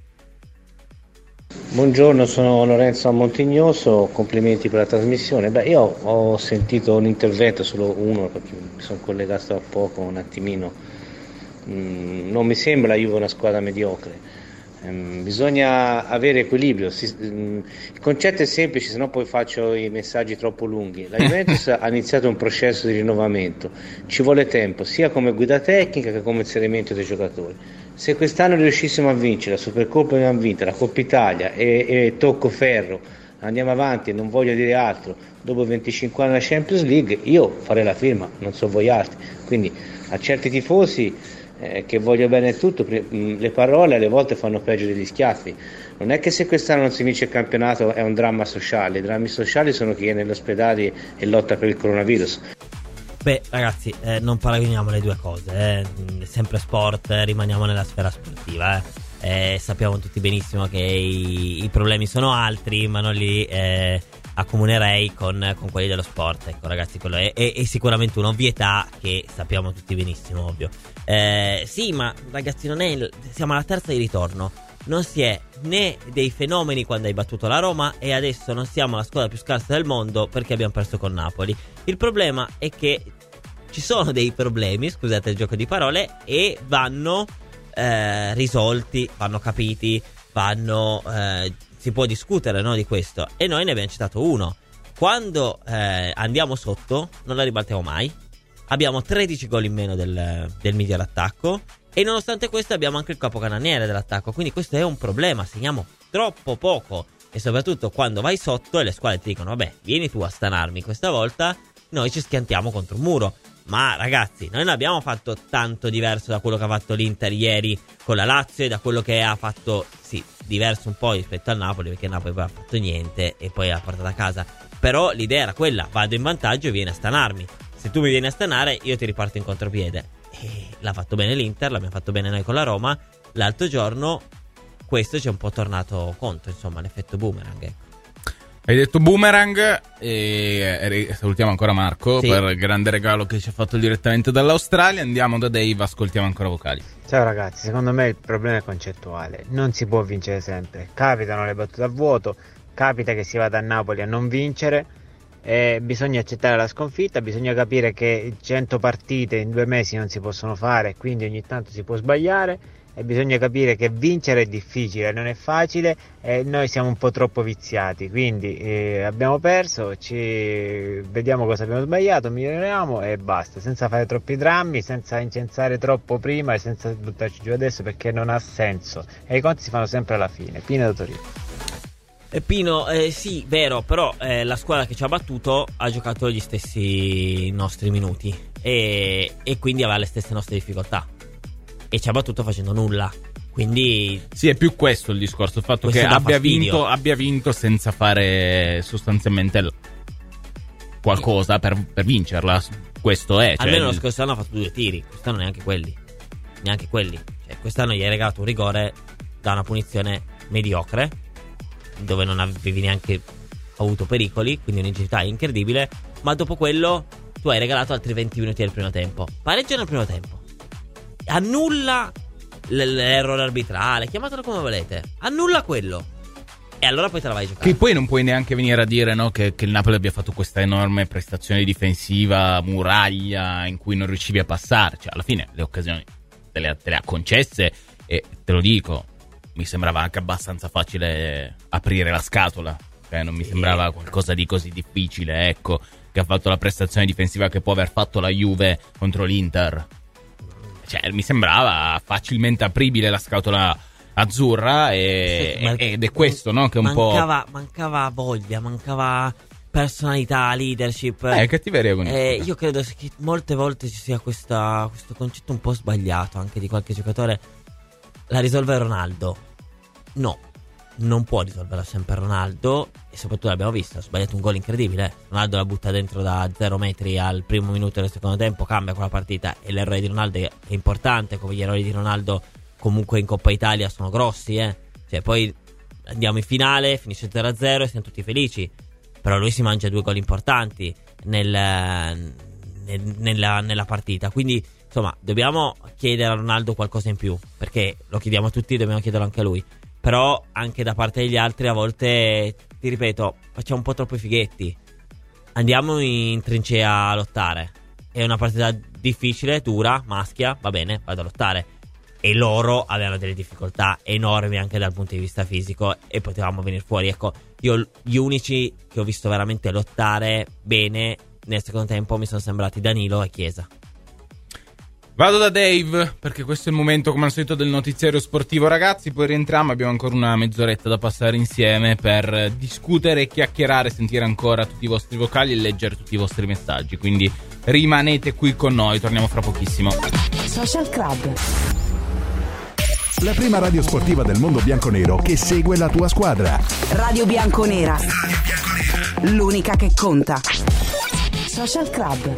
Buongiorno, sono Lorenzo Montignoso, complimenti per la trasmissione. Io ho sentito un intervento, solo uno, perché mi sono collegato da poco un attimino, Non mi sembra la Juve una squadra mediocre. Bisogna avere equilibrio. Il concetto è semplice, se no poi faccio i messaggi troppo lunghi. La Juventus ha iniziato un processo di rinnovamento, ci vuole tempo sia come guida tecnica che come inserimento dei giocatori. Se quest'anno riuscissimo a vincere la Supercoppa, abbiamo vinto la Coppa Italia e tocco ferro, andiamo avanti e non voglio dire altro, dopo 25 anni la Champions League, io farei la firma, non so voi altri. Quindi a certi tifosi che voglio bene tutto, le parole alle volte fanno peggio degli schiaffi. Non è che se quest'anno non si vince il campionato è un dramma sociale, i drammi sociali sono chi è negli ospedali e lotta per il coronavirus. Beh ragazzi, non paragoniamo le due cose, sempre sport, rimaniamo nella sfera sportiva, sappiamo tutti benissimo che i problemi sono altri, ma non li accomunerei con quelli dello sport. Ecco ragazzi, quello è sicuramente un'ovvietà che sappiamo tutti benissimo, ovvio. Sì, ma ragazzi, siamo alla terza di ritorno, non si è né dei fenomeni quando hai battuto la Roma e adesso non siamo la squadra più scarsa del mondo perché abbiamo perso con Napoli. Il problema è che ci sono dei problemi, scusate il gioco di parole, e vanno risolti, vanno capiti, si può discutere, no, di questo, e noi ne abbiamo citato uno. Quando andiamo sotto non la ribaltiamo mai, abbiamo 13 gol in meno del miglior attacco e nonostante questo abbiamo anche il capocannoniere dell'attacco, quindi questo è un problema, segniamo troppo poco e soprattutto quando vai sotto e le squadre ti dicono vabbè vieni tu a stanarmi questa volta, noi ci schiantiamo contro un muro. Ma ragazzi, noi non abbiamo fatto tanto diverso da quello che ha fatto l'Inter ieri con la Lazio e da quello che ha fatto, sì, diverso un po' rispetto al Napoli, perché il Napoli poi ha fatto niente e poi ha portato a casa. Però l'idea era quella, vado in vantaggio e vieni a stanarmi. Se tu mi vieni a stanare io ti riparto in contropiede. E l'ha fatto bene l'Inter, l'abbiamo fatto bene noi con la Roma. L'altro giorno questo ci è un po' tornato contro, insomma, l'effetto boomerang, ecco. Hai detto boomerang e salutiamo ancora Marco, sì, per il grande regalo che ci ha fatto direttamente dall'Australia. Andiamo da Dave, ascoltiamo ancora vocali. Ciao ragazzi, secondo me il problema è concettuale, non si può vincere sempre, capitano le battute a vuoto, capita che si vada a Napoli a non vincere, bisogna accettare la sconfitta, bisogna capire che 100 partite in 2 mesi non si possono fare, quindi ogni tanto si può sbagliare. E bisogna capire che vincere è difficile, non è facile e noi siamo un po' troppo viziati, quindi abbiamo perso, vediamo cosa abbiamo sbagliato, miglioriamo e basta, senza fare troppi drammi, senza incensare troppo prima e senza buttarci giù adesso, perché non ha senso e i conti si fanno sempre alla fine. Pino da Torino. Pino, sì, vero, però la squadra che ci ha battuto ha giocato gli stessi nostri minuti e quindi aveva le stesse nostre difficoltà. E ci ha battuto facendo nulla. Quindi sì, è più questo il discorso, il fatto che abbia vinto senza fare sostanzialmente qualcosa per vincerla. Questo è, cioè, almeno lo scorso anno ha fatto 2 tiri, quest'anno neanche quelli. Cioè, quest'anno gli hai regalato un rigore da una punizione mediocre, dove non avevi neanche avuto pericoli, quindi un'ingenuità incredibile. Ma dopo quello tu hai regalato altri 20 minuti del primo tempo. Pareggio nel primo tempo, annulla l'errore arbitrale, chiamatelo come volete, annulla quello e allora poi te la vai a giocare. Che poi non puoi neanche venire a dire, no, che il Napoli abbia fatto questa enorme prestazione difensiva, muraglia in cui non riuscivi a passare. Cioè alla fine le occasioni te le ha concesse e te lo dico, mi sembrava anche abbastanza facile aprire la scatola, cioè non mi sembrava qualcosa di così difficile, ecco, che ha fatto la prestazione difensiva che può aver fatto la Juve contro l'Inter. Cioè, mi sembrava facilmente apribile la scatola azzurra ed è questo, no? Che un po' mancava voglia, mancava personalità, leadership. Cattiveria con io credo che molte volte ci sia questo concetto un po' sbagliato anche di qualche giocatore. La risolve Ronaldo? No, non può risolverla sempre Ronaldo. E soprattutto l'abbiamo visto, ha sbagliato un gol incredibile. Ronaldo la butta dentro da 0 metri al primo minuto del secondo tempo, cambia quella partita. E l'errore di Ronaldo è importante, come gli errori di Ronaldo comunque in Coppa Italia sono grossi, Cioè poi andiamo in finale, finisce 0-0 e siamo tutti felici. Però lui si mangia 2 gol importanti nella partita. Quindi insomma dobbiamo chiedere a Ronaldo qualcosa in più, perché lo chiediamo a tutti, dobbiamo chiederlo anche a lui. Però anche da parte degli altri a volte, ti ripeto, facciamo un po' troppo i fighetti. Andiamo in trincea a lottare. è una partita difficile, dura, maschia, va bene, vado a lottare. E loro avevano delle difficoltà enormi anche dal punto di vista fisico e potevamo venire fuori. Ecco, io gli unici che ho visto veramente lottare bene nel secondo tempo mi sono sembrati Danilo e Chiesa. Vado da Dave, perché questo è il momento come al solito del notiziario sportivo, ragazzi. Poi rientriamo, abbiamo ancora una mezz'oretta da passare insieme per discutere, chiacchierare, sentire ancora tutti i vostri vocali e leggere tutti i vostri messaggi. Quindi rimanete qui con noi, torniamo fra pochissimo. Social Club, la prima radio sportiva del mondo bianconero che segue la tua squadra. Radio Bianconera, l'unica che conta. Social Club.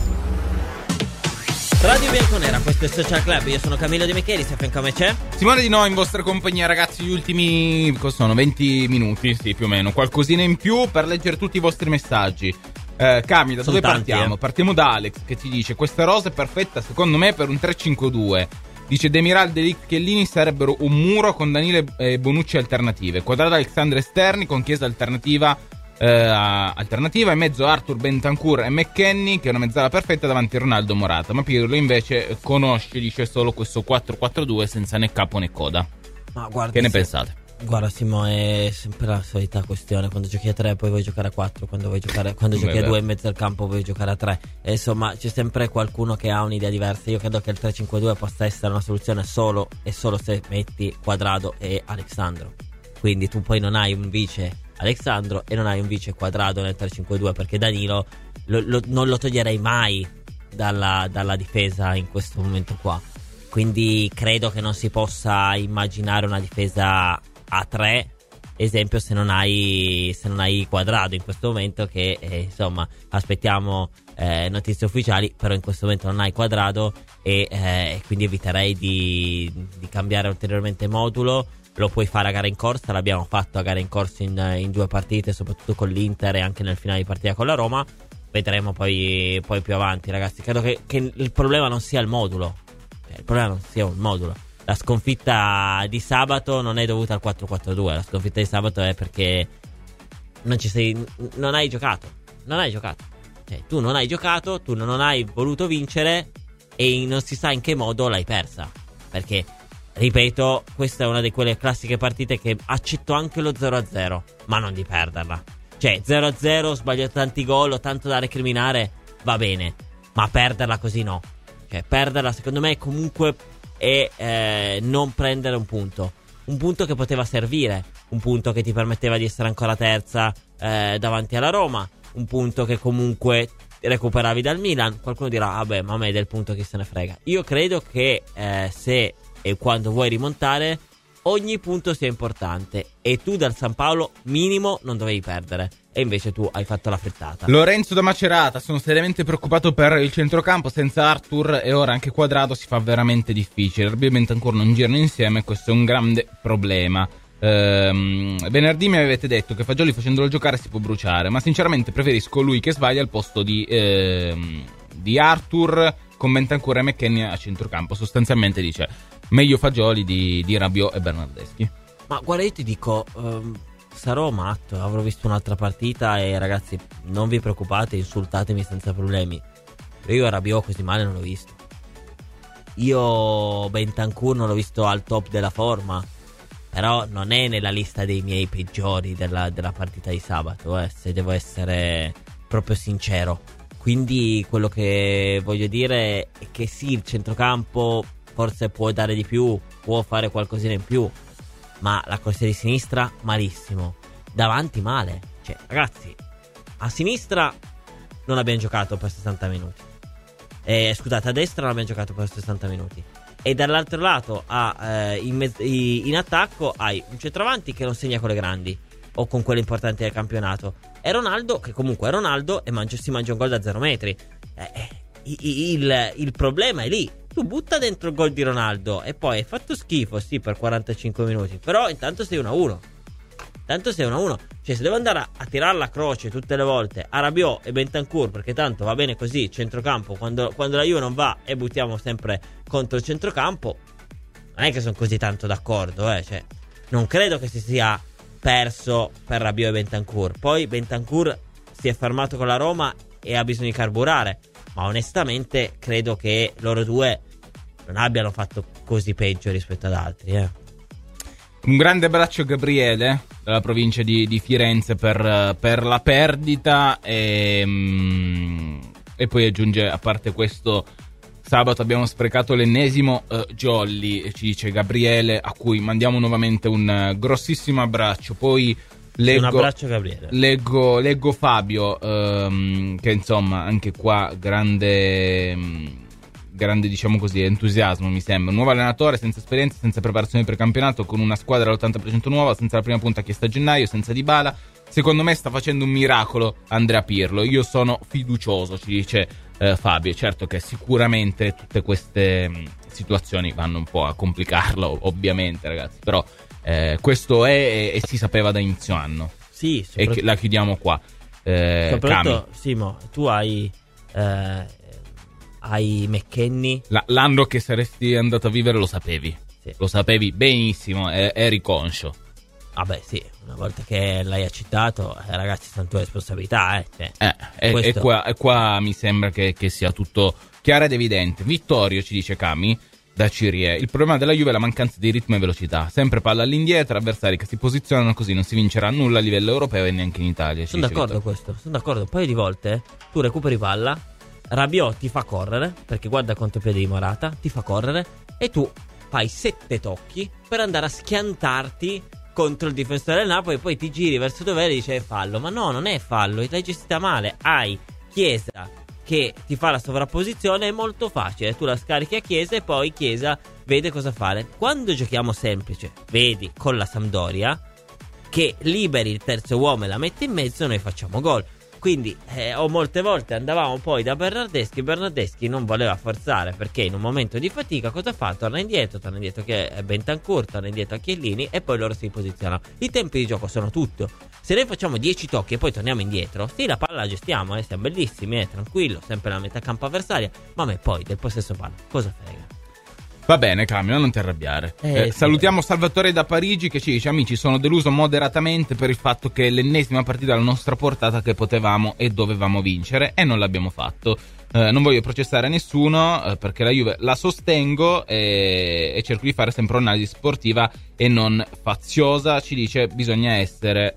Radio Bianconera, questo è Social Club, io sono Camillo Di Michelis, a fianco a me c'è Simone Di Noi in vostra compagnia, ragazzi. Gli ultimi, cosa sono, 20 minuti, sì, più o meno, qualcosina in più per leggere tutti i vostri messaggi. Cami, da dove partiamo? Partiamo da Alex che ci dice: questa rosa è perfetta secondo me per un 3-5-2. Dice Demiral, De Ligt, Chiellini sarebbero un muro con Danilo e Bonucci alternative, Quadrato, Alexandre esterni con Chiesa alternativa in mezzo Arthur, Bentancur e McKennie, che è una mezzala perfetta davanti a Ronaldo, Morata. Ma Pirlo invece conosce, dice, solo questo 4-4-2 senza né capo né coda. Ma guarda, che ne pensate? Guarda Simo, è sempre la solita questione. Quando giochi a 3 poi vuoi giocare a 4, quando giochi a 2 in mezzo al campo vuoi giocare a 3. E insomma c'è sempre qualcuno che ha un'idea diversa. Io credo che il 3-5-2 possa essere una soluzione solo se metti Quadrado e Alexandro. Quindi tu poi non hai un vice Alexandro e non hai un vice Quadrado nel 3-5-2, perché Danilo non lo toglierei mai dalla difesa in questo momento qua. Quindi credo che non si possa immaginare una difesa a 3, esempio, se non hai Quadrado in questo momento, che insomma aspettiamo notizie ufficiali, però in questo momento non hai Quadrado e quindi eviterei di cambiare ulteriormente modulo. Lo puoi fare a gara in corsa, l'abbiamo fatto a gara in corsa in 2 partite, soprattutto con l'Inter e anche nel finale di partita con la Roma. Vedremo poi più avanti, ragazzi. Credo che il problema non sia il modulo, il problema non sia un modulo. La sconfitta di sabato non è dovuta al 4-4-2, la sconfitta di sabato è perché non hai giocato. Cioè, tu non hai giocato, tu non hai voluto vincere e non si sa in che modo l'hai persa. Perché, ripeto, questa è una di quelle classiche partite che accetto anche lo 0-0, ma non di perderla. Cioè, 0-0, sbagliato tanti gol, ho tanto da recriminare, va bene, ma perderla così no. Cioè, perderla secondo me comunque è non prendere un punto che poteva servire, un punto che ti permetteva di essere ancora terza davanti alla Roma, un punto che comunque recuperavi dal Milan. Qualcuno dirà, vabbè, ma a me del punto chi se ne frega. Io credo che se e quando vuoi rimontare, ogni punto sia importante e tu dal San Paolo minimo non dovevi perdere, e invece tu hai fatto la frittata. Lorenzo da Macerata: sono seriamente preoccupato per il centrocampo, senza Arthur e ora anche Quadrado si fa veramente difficile. Rabiot e Bentancur non girano insieme, questo è un grande problema. Venerdì mi avete detto che Fagioli facendolo giocare si può bruciare, ma sinceramente preferisco lui che sbaglia al posto di Arthur, con Bentancur e McKennie a centrocampo. Sostanzialmente dice meglio Fagioli di Rabiot e Bernardeschi. Ma guarda, io ti dico, sarò matto, avrò visto un'altra partita e ragazzi non vi preoccupate, insultatemi senza problemi. Io Rabiot così male non l'ho visto. Io Bentancur non l'ho visto al top della forma, però non è nella lista dei miei peggiori della partita di sabato, se devo essere proprio sincero. Quindi quello che voglio dire è che sì, il centrocampo forse può dare di più, può fare qualcosina in più, ma la corsia di sinistra malissimo, davanti male. Cioè ragazzi, a sinistra non abbiamo giocato per 60 minuti, scusate, a destra non abbiamo giocato per 60 minuti, e dall'altro lato in attacco hai un centravanti che non segna con le grandi o con quelle importanti del campionato, e Ronaldo che comunque è Ronaldo e si mangia un gol da 0 metri. Il problema è lì. Tu butta dentro il gol di Ronaldo e poi hai fatto schifo, sì, per 45 minuti, però intanto sei 1-1. Cioè, se devo andare a tirare la croce tutte le volte a Rabiot e Bentancur, perché tanto va bene così, centrocampo, quando la Juve non va e buttiamo sempre contro il centrocampo, non è che sono così tanto d'accordo, Cioè, non credo che si sia perso per Rabiot e Bentancur. Poi Bentancur si è fermato con la Roma e ha bisogno di carburare, ma onestamente credo che loro due non abbiano fatto così peggio rispetto ad altri. Un grande abbraccio a Gabriele dalla provincia di Firenze per la perdita e poi aggiunge, a parte questo, sabato abbiamo sprecato l'ennesimo jolly, ci dice Gabriele, a cui mandiamo nuovamente un grossissimo abbraccio. Poi un abbraccio Gabriele. Leggo Fabio, che insomma anche qua grande diciamo così entusiasmo, mi sembra. Un nuovo allenatore, senza esperienza, senza preparazione per campionato, con una squadra all'80% nuova, senza la prima punta chiesta a gennaio, senza Dybala. Secondo me sta facendo un miracolo Andrea Pirlo. Io sono fiducioso, ci dice Fabio. Certo che sicuramente tutte queste situazioni vanno un po' a complicarlo, ovviamente, ragazzi, però questo è e si sapeva da inizio anno. Sì, e la chiudiamo qua. Soprattutto, Simo, tu hai McKennie. L'anno che saresti andato a vivere lo sapevi. Sì. Lo sapevi benissimo, eri conscio. Vabbè, sì, una volta che l'hai accettato, ragazzi, sono tue responsabilità. E qua mi sembra che sia tutto chiaro ed evidente. Vittorio, ci dice Cami da Cirie: il problema della Juve è la mancanza di ritmo e velocità, sempre palla all'indietro, avversari che si posizionano così, non si vincerà nulla a livello europeo e neanche in Italia. Sono d'accordo con questo, sono d'accordo. Un paio di volte tu recuperi palla, Rabiot ti fa correre, perché guarda quanto piede di Morata, ti fa correre, e tu fai 7 tocchi per andare a schiantarti contro il difensore del Napoli, e poi ti giri verso dove e dice è fallo. Ma no, non è fallo, l'hai gestita male. Hai Chiesa che ti fa la sovrapposizione, è molto facile, tu la scarichi a Chiesa e poi Chiesa vede cosa fare. Quando giochiamo semplice, vedi con la Sampdoria, che liberi il terzo uomo e la metti in mezzo, noi facciamo gol. Quindi molte volte andavamo poi da Bernardeschi non voleva forzare, perché in un momento di fatica cosa fa? Torna indietro che è Bentancur, torna indietro a Chiellini, e poi loro si posizionano. I tempi di gioco sono tutto. Se noi facciamo 10 tocchi e poi torniamo indietro, sì, la palla la gestiamo, siamo bellissimi, tranquillo, sempre la metà campo avversaria, ma a me poi del possesso palla cosa frega? Va bene, Camio, non ti arrabbiare. Salutiamo Salvatore da Parigi, che ci dice: amici, sono deluso moderatamente per il fatto che è l'ennesima partita alla nostra portata che potevamo e dovevamo vincere e non l'abbiamo fatto. Non voglio processare nessuno, perché la Juve la sostengo e cerco di fare sempre un'analisi sportiva e non faziosa. Ci dice: bisogna essere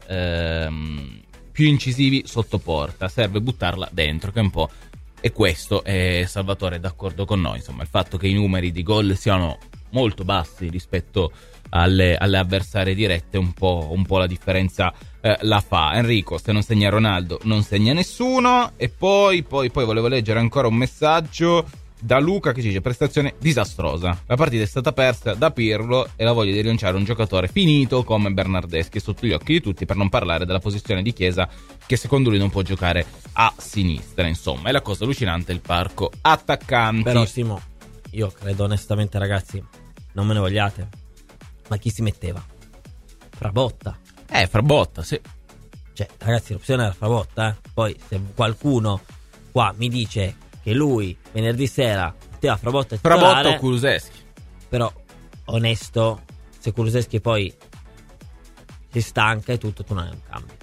più incisivi sotto porta, serve buttarla dentro, che è un po'. E questo è Salvatore d'accordo con noi. Insomma, il fatto che i numeri di gol siano molto bassi rispetto alle avversarie dirette, un po' la differenza la fa. Enrico: se non segna Ronaldo non segna nessuno. E poi volevo leggere ancora un messaggio da Luca che ci dice: prestazione disastrosa, la partita è stata persa da Pirlo e la voglia di rinunciare a un giocatore finito come Bernardeschi sotto gli occhi di tutti, per non parlare della posizione di Chiesa, che secondo lui non può giocare a sinistra. Insomma, è la cosa allucinante il parco attaccanti. Però Simo, io credo onestamente, ragazzi, non me ne vogliate, ma chi si metteva? Frabotta. Frabotta, sì. Cioè, ragazzi, l'opzione era Frabotta. Poi se qualcuno qua mi dice che lui venerdì sera metteva Frabotta o Kulusevski, però onesto, se Kulusevski poi si stanca e tutto, tu non hai un cambio.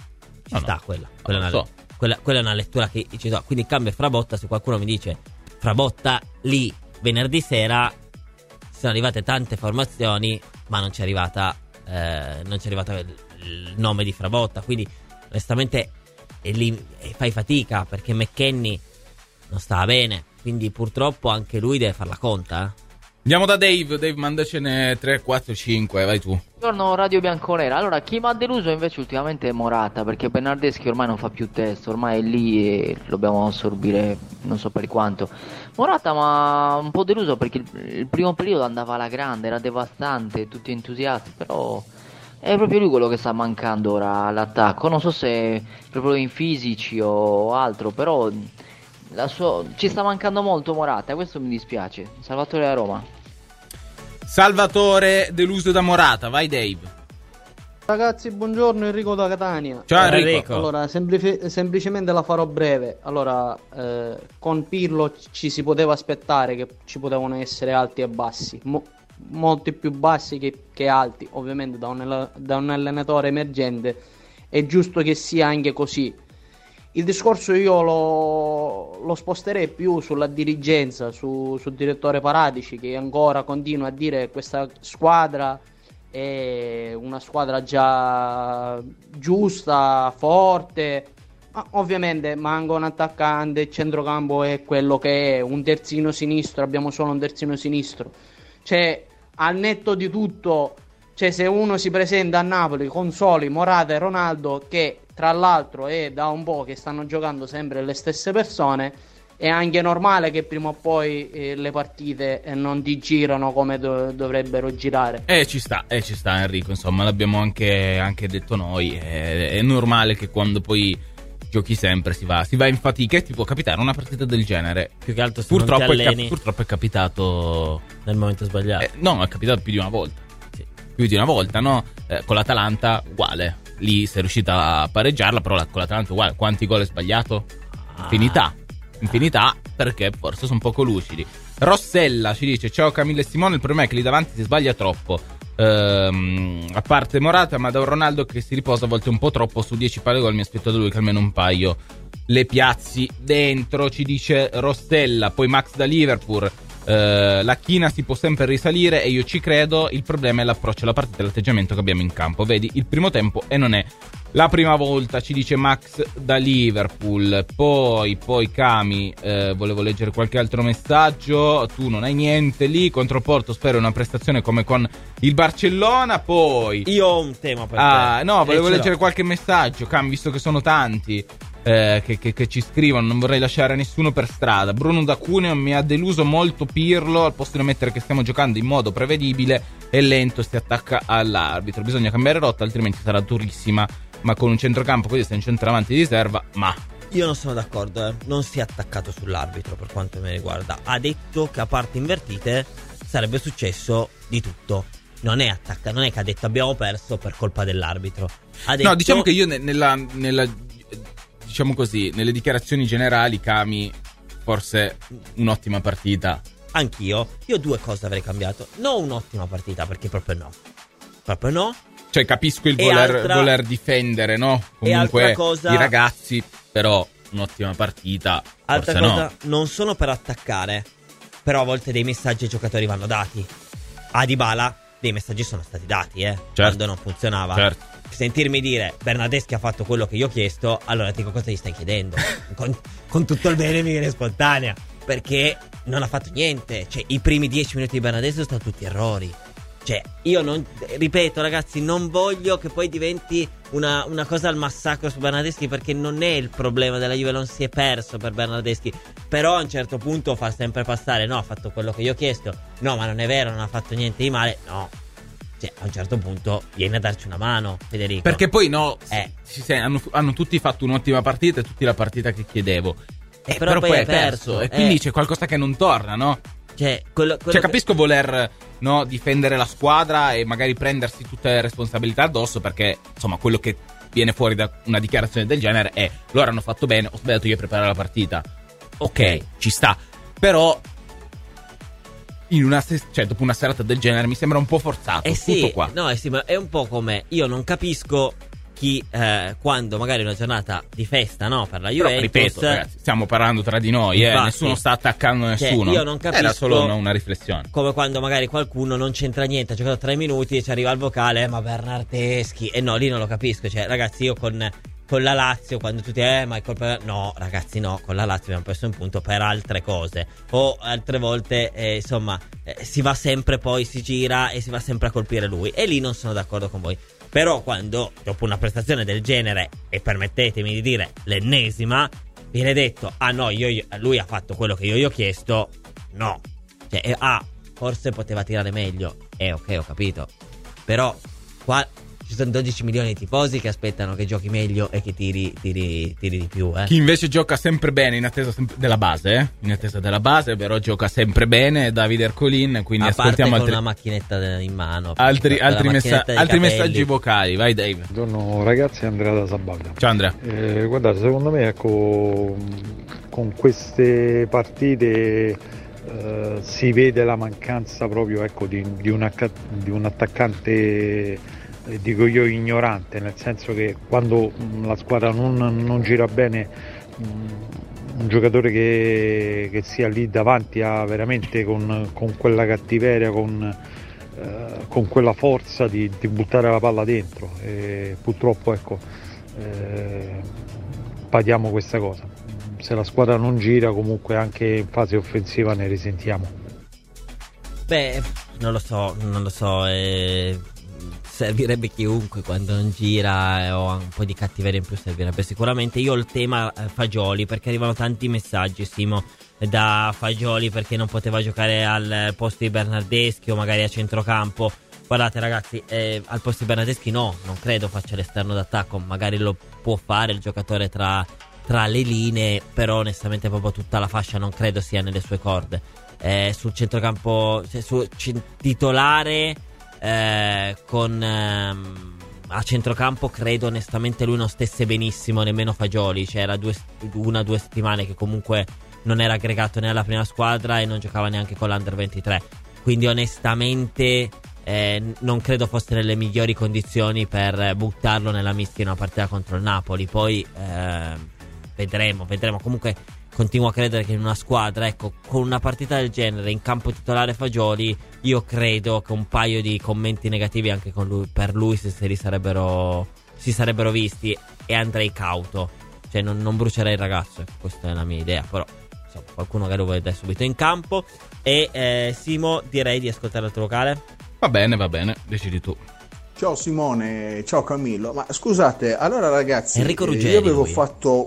Quella è una lettura che ci do. Quindi cambia Frabotta. Se qualcuno mi dice Frabotta lì venerdì sera, sono arrivate tante formazioni, ma non c'è arrivata il nome di Frabotta. Quindi onestamente lì fai fatica, perché McKennie non stava bene, quindi purtroppo anche lui deve far la conta. Andiamo da Dave, mandacene 3, 4, 5, vai tu. Buongiorno Radio Bianconera. Allora, chi mi ha deluso invece ultimamente è Morata, perché Bernardeschi ormai non fa più testo, ormai è lì e lo dobbiamo assorbire non so per quanto. Morata mi ha un po' deluso perché il primo periodo andava alla grande, era devastante, tutti entusiasti, però è proprio lui quello che sta mancando ora all'attacco. Non so se è proprio in fisici o altro, però ci sta mancando molto Morata, questo mi dispiace. Salvatore da Roma. Salvatore deluso da Morata, vai Dave. Ragazzi, buongiorno, Enrico da Catania. Ciao Enrico. Allora, semplicemente la farò breve. Allora, con Pirlo ci si poteva aspettare che ci potevano essere alti e bassi, molti più bassi che alti, ovviamente da un allenatore emergente è giusto che sia anche così. Il discorso io lo sposterei più sulla dirigenza, sul direttore Paratici, che ancora continua a dire che questa squadra è una squadra già giusta, forte. Ma ovviamente manca un attaccante, il centrocampo è quello che è, un terzino sinistro, abbiamo solo un terzino sinistro. Cioè, al netto di tutto, cioè, se uno si presenta a Napoli con Soli, Morata e Ronaldo, che tra l'altro è da un po' che stanno giocando sempre le stesse persone, è anche normale che prima o poi le partite non ti girano come dovrebbero girare. Ci sta Enrico, insomma, l'abbiamo anche detto noi, è normale che quando poi giochi sempre si va in fatica, e ti può capitare una partita del genere. Più che altro se purtroppo non ti alleni, purtroppo è capitato nel momento sbagliato. No, è capitato più di una volta. Sì. Più di una volta, no? Con l'Atalanta uguale. Lì sei riuscita a pareggiarla, però con l'Atalanta uguale. Quanti gol hai sbagliato? Infinità, perché forse sono poco lucidi. Rossella ci dice: ciao Camilla e Simone, il problema è che lì davanti si sbaglia troppo. A parte Morata, ma da un Ronaldo che si riposa a volte un po' troppo su 10 palle gol, mi aspetto da lui che almeno un paio le piazzi dentro, ci dice Rossella. Poi Max da Liverpool: la china si può sempre risalire e io ci credo, il problema è l'approccio alla partita e l'atteggiamento che abbiamo in campo. Vedi il primo tempo e non è la prima volta, ci dice Max da Liverpool. Poi Cami, volevo leggere qualche altro messaggio. Tu non hai niente lì. Contro Porto spero una prestazione come con il Barcellona. Poi io ho un tema per te. No, volevo leggere qualche messaggio, Cami, visto che sono tanti che ci scrivono. Non vorrei lasciare nessuno per strada. Bruno da Cuneo: mi ha deluso molto Pirlo, al posto di ammettere che stiamo giocando in modo prevedibile e lento si attacca all'arbitro. Bisogna cambiare rotta, altrimenti sarà durissima. Ma con un centrocampo così, sei un centravanti di riserva, ma io non sono d'accordo, non si è attaccato sull'arbitro per quanto mi riguarda. Ha detto che a parti invertite sarebbe successo di tutto. Non è che ha detto abbiamo perso per colpa dell'arbitro. Ha detto... No, diciamo che io nella diciamo così, nelle dichiarazioni generali, Cami, forse un'ottima partita. Anch'io. Io due cose avrei cambiato. Non un'ottima partita, perché proprio no. Cioè, capisco il voler difendere, no? Comunque i ragazzi, però un'ottima partita. Altra forse cosa, no. Non sono per attaccare, però a volte dei messaggi ai giocatori vanno dati. A Dybala dei messaggi sono stati dati, quando non funzionava. Certo. Sentirmi dire Bernardeschi ha fatto quello che io ho chiesto, allora ti dico cosa gli stai chiedendo. con tutto il bene mi viene spontanea, perché non ha fatto niente. Cioè, i primi 10 minuti di Bernardeschi sono stati tutti errori. Cioè, io non, ripeto ragazzi, non voglio che poi diventi una cosa al massacro su Bernardeschi, perché non è il problema della Juve, non si è perso per Bernardeschi. Però a un certo punto fa sempre passare: no, ha fatto quello che io ho chiesto, no, ma non è vero, non ha fatto niente di male. No, cioè, a un certo punto vieni a darci una mano, Federico. Perché poi hanno tutti fatto un'ottima partita, e tutti la partita che chiedevo. Però poi hai perso. E quindi c'è qualcosa che non torna, no? Cioè, capisco voler difendere la squadra e magari prendersi tutte le responsabilità addosso, perché insomma quello che viene fuori da una dichiarazione del genere è: loro hanno fatto bene, ho sbagliato io a preparare la partita. Ok, ci sta. Però dopo una serata del genere mi sembra un po' forzato. Tutto qua. No, ma è un po' come, io non capisco chi quando magari una giornata di festa, no, per la Juventus. Però, ripeto, ragazzi, stiamo parlando tra di noi, infatti, nessuno sta attaccando nessuno. Cioè, io non capisco. Era solo una riflessione. Come quando magari qualcuno non c'entra niente, ha giocato 3 minuti e ci arriva il vocale: ma Bernardeschi. E no, lì non lo capisco. Cioè, ragazzi, io con la Lazio, quando tutti ma è colpa. No, ragazzi, no, con la Lazio abbiamo perso un punto per altre cose. O altre volte, si va sempre, poi si gira e si va sempre a colpire lui. E lì non sono d'accordo con voi. Però quando, dopo una prestazione del genere, e permettetemi di dire l'ennesima, viene detto: ah no, lui ha fatto quello che io gli ho chiesto. No, cioè, forse poteva tirare meglio. Ok, ho capito. Però qua ci sono 12 milioni di tifosi che aspettano che giochi meglio e che tiri di più. Chi invece gioca sempre bene, in attesa della base, però gioca sempre bene, Davide Ercolin. Quindi a ascoltiamo parte con una macchinetta in mano, altri messaggi vocali. Vai Dave. Buongiorno ragazzi, Andrea da Sabauda. Ciao Andrea. Guardate, secondo me, ecco, con queste partite si vede la mancanza proprio, ecco, di un attaccante dico io ignorante, nel senso che quando la squadra non gira bene, un giocatore che sia lì davanti a veramente con quella cattiveria, con quella forza di buttare la palla dentro, e purtroppo paghiamo questa cosa. Se la squadra non gira, comunque anche in fase offensiva ne risentiamo. Beh, non lo so, servirebbe chiunque quando non gira, o un po' di cattiveria in più servirebbe sicuramente. Io ho il tema Fagioli, perché arrivano tanti messaggi, Simo, da Fagioli perché non poteva giocare al posto di Bernardeschi o magari a centrocampo. Guardate ragazzi, al posto di Bernardeschi non credo faccia l'esterno d'attacco, magari lo può fare il giocatore tra le linee, però onestamente proprio tutta la fascia non credo sia nelle sue corde. Sul centrocampo, titolare a centrocampo credo onestamente lui non stesse benissimo, nemmeno Fagioli. C'era 2 settimane che comunque non era aggregato né alla prima squadra e non giocava neanche con l'Under 23, quindi onestamente non credo fosse nelle migliori condizioni per buttarlo nella mischia in una partita contro il Napoli. Poi vedremo. Comunque continuo a credere che in una squadra, con una partita del genere, in campo titolare Fagioli, io credo che un paio di commenti negativi anche per lui si sarebbero visti, e andrei cauto, cioè non brucerei il ragazzo, questa è la mia idea, però insomma, qualcuno che lo vuole dare subito in campo. E Simo, direi di ascoltare il tuo vocale. Va bene, decidi tu. Ciao Simone, ciao Camillo. Ma scusate, allora ragazzi, Enrico Ruggeri, io avevo fatto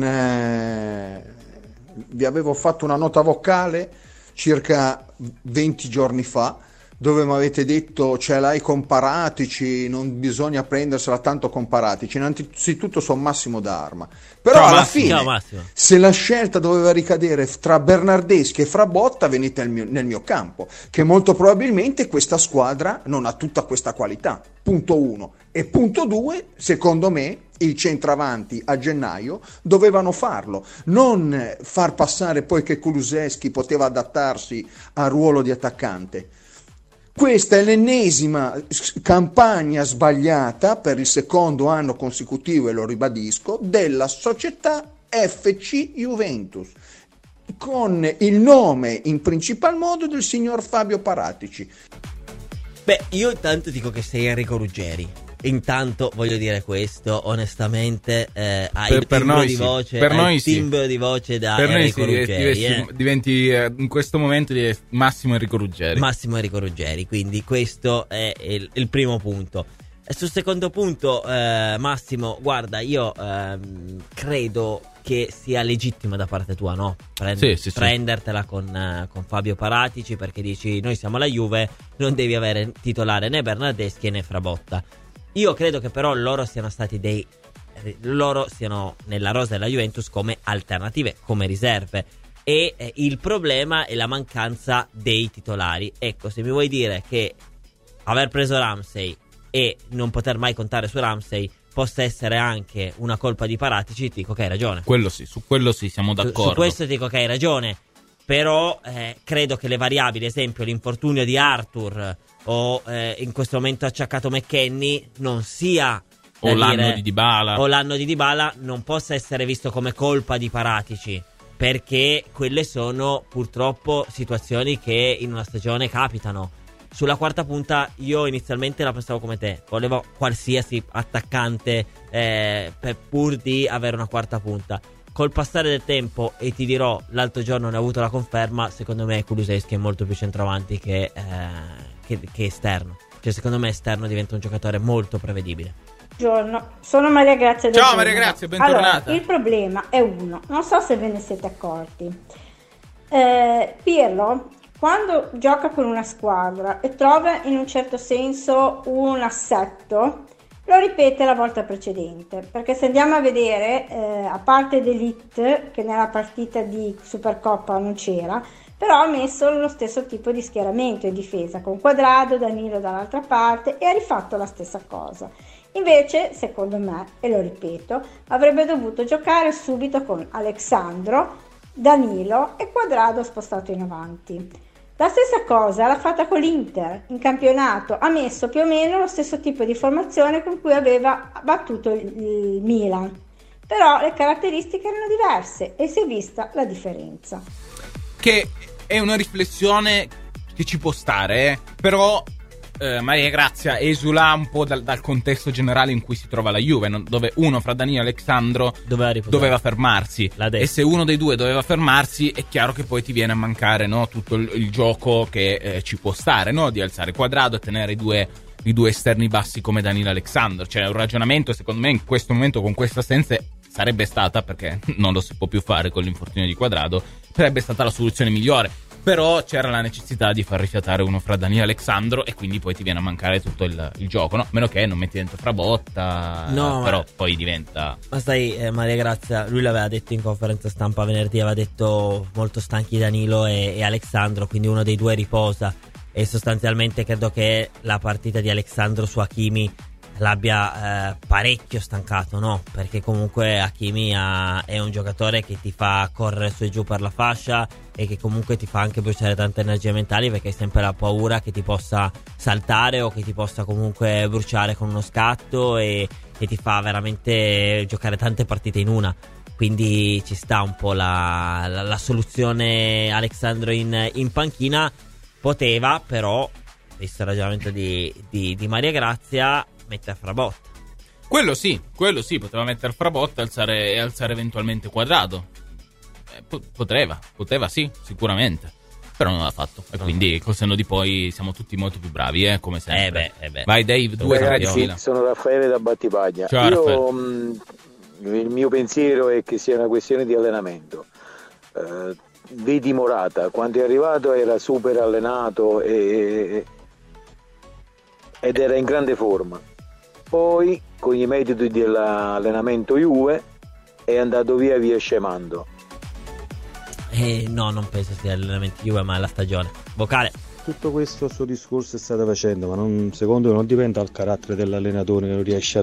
vi avevo fatto una nota vocale circa 20 giorni fa, dove mi avete detto ce l'hai con Paratici, non bisogna prendersela tanto con Paratici. Innanzitutto sono Massimo D'Arma, però ciao, alla Massimo, fine se la scelta doveva ricadere tra Bernardeschi e Frabotta, venite nel mio campo, che molto probabilmente questa squadra non ha tutta questa qualità, punto 1. E punto 2, secondo me il centravanti a gennaio dovevano farlo, non far passare poi che Kulusevski poteva adattarsi al ruolo di attaccante. Questa è l'ennesima campagna sbagliata per il secondo anno consecutivo, e lo ribadisco, della società FC Juventus, con il nome in principal modo del signor Fabio Paratici. Beh, io intanto dico che sei Enrico Ruggeri. Intanto voglio dire questo, onestamente, hai il timbro di voce, timbro di voce da Enrico Ruggeri. Diventi in questo momento Massimo Enrico Ruggeri. Massimo Enrico Ruggeri, quindi questo è il primo punto. E sul secondo punto, Massimo, guarda, io credo che sia legittimo da parte tua, no? Prendertela con Fabio Paratici, perché dici noi siamo la Juve, non devi avere titolare né Bernardeschi né Frabotta. Io credo che però loro siano nella rosa della Juventus come alternative, come riserve, e il problema è la mancanza dei titolari. Ecco, se mi vuoi dire che aver preso Ramsey e non poter mai contare su Ramsey possa essere anche una colpa di Paratici, ti dico che hai ragione. Su quello sì, siamo d'accordo. Su questo ti dico che hai ragione. Però credo che le variabili, esempio l'infortunio di Arthur o in questo momento acciaccato McKennie, non sia l'anno di Dybala non possa essere visto come colpa di Paratici, perché quelle sono purtroppo situazioni che in una stagione capitano. Sulla quarta punta io inizialmente la pensavo come te, volevo qualsiasi attaccante pur di avere una quarta punta. Col passare del tempo, e ti dirò, l'altro giorno ne ho avuto la conferma, secondo me Kulusevski è molto più centravanti che esterno. Cioè secondo me esterno diventa un giocatore molto prevedibile. Buongiorno, sono Maria Grazia del Ciao Maria Grazia, bentornata. Allora, il problema è uno, non so se ve ne siete accorti. Pirlo, quando gioca per una squadra e trova in un certo senso un assetto, lo ripete la volta precedente, perché se andiamo a vedere, a parte D'Elite, che nella partita di Supercoppa non c'era, però ha messo lo stesso tipo di schieramento in difesa, con Quadrado, Danilo dall'altra parte, e ha rifatto la stessa cosa. Invece, secondo me, e lo ripeto, avrebbe dovuto giocare subito con Alexandro, Danilo e Quadrado spostato in avanti. La stessa cosa l'ha fatta con l'Inter in campionato, ha messo più o meno lo stesso tipo di formazione con cui aveva battuto il Milan, però le caratteristiche erano diverse e si è vista la differenza. Che è una riflessione che ci può stare, però Maria Grazia esula un po' dal contesto generale in cui si trova la Juve, dove uno fra Danilo e Alexandro doveva fermarsi, e se uno dei due doveva fermarsi è chiaro che poi ti viene a mancare, no, tutto il gioco che ci può stare, no, di alzare Quadrado e tenere i due esterni bassi come Danilo e Alexandro. Cioè un ragionamento, secondo me, in questo momento con queste assenze sarebbe stata, perché non lo si può più fare con l'infortunio di Quadrado, sarebbe stata la soluzione migliore. Però c'era la necessità di far rifiatare uno fra Danilo e Alexandro, e quindi poi ti viene a mancare tutto il gioco, no? Meno che non metti dentro Frabotta, no, però poi diventa... Ma sai, Maria Grazia, lui l'aveva detto in conferenza stampa venerdì, aveva detto molto stanchi Danilo e Alexandro, quindi uno dei due riposa, e sostanzialmente credo che la partita di Alexandro su Hakimi l'abbia parecchio stancato, no? Perché comunque Hakimi è un giocatore che ti fa correre su e giù per la fascia e che comunque ti fa anche bruciare tante energie mentali, perché hai sempre la paura che ti possa saltare o che ti possa comunque bruciare con uno scatto, e ti fa veramente giocare tante partite in una. Quindi ci sta un po' la soluzione Alexandro in panchina. Poteva però, visto il ragionamento di Maria Grazia, mettere Frabotta. Quello sì, poteva mettere Frabotta e alzare eventualmente Quadrado. Poteva sì, sicuramente. Però non l'ha fatto. E quindi col senno di poi siamo tutti molto più bravi, come sempre. Vai Dave, due ragazzi, sono Raffaele da Battipaglia. Ciao, Io il mio pensiero è che sia una questione di allenamento. Vedi Morata, quando è arrivato era super allenato ed era in grande forma. Poi con i metodi dell'allenamento Juve è andato via scemando. No, non penso sia l'allenamento Juve, ma è la stagione. Vocale. Tutto questo suo discorso state facendo, ma secondo me non dipende dal carattere dell'allenatore, che non riesce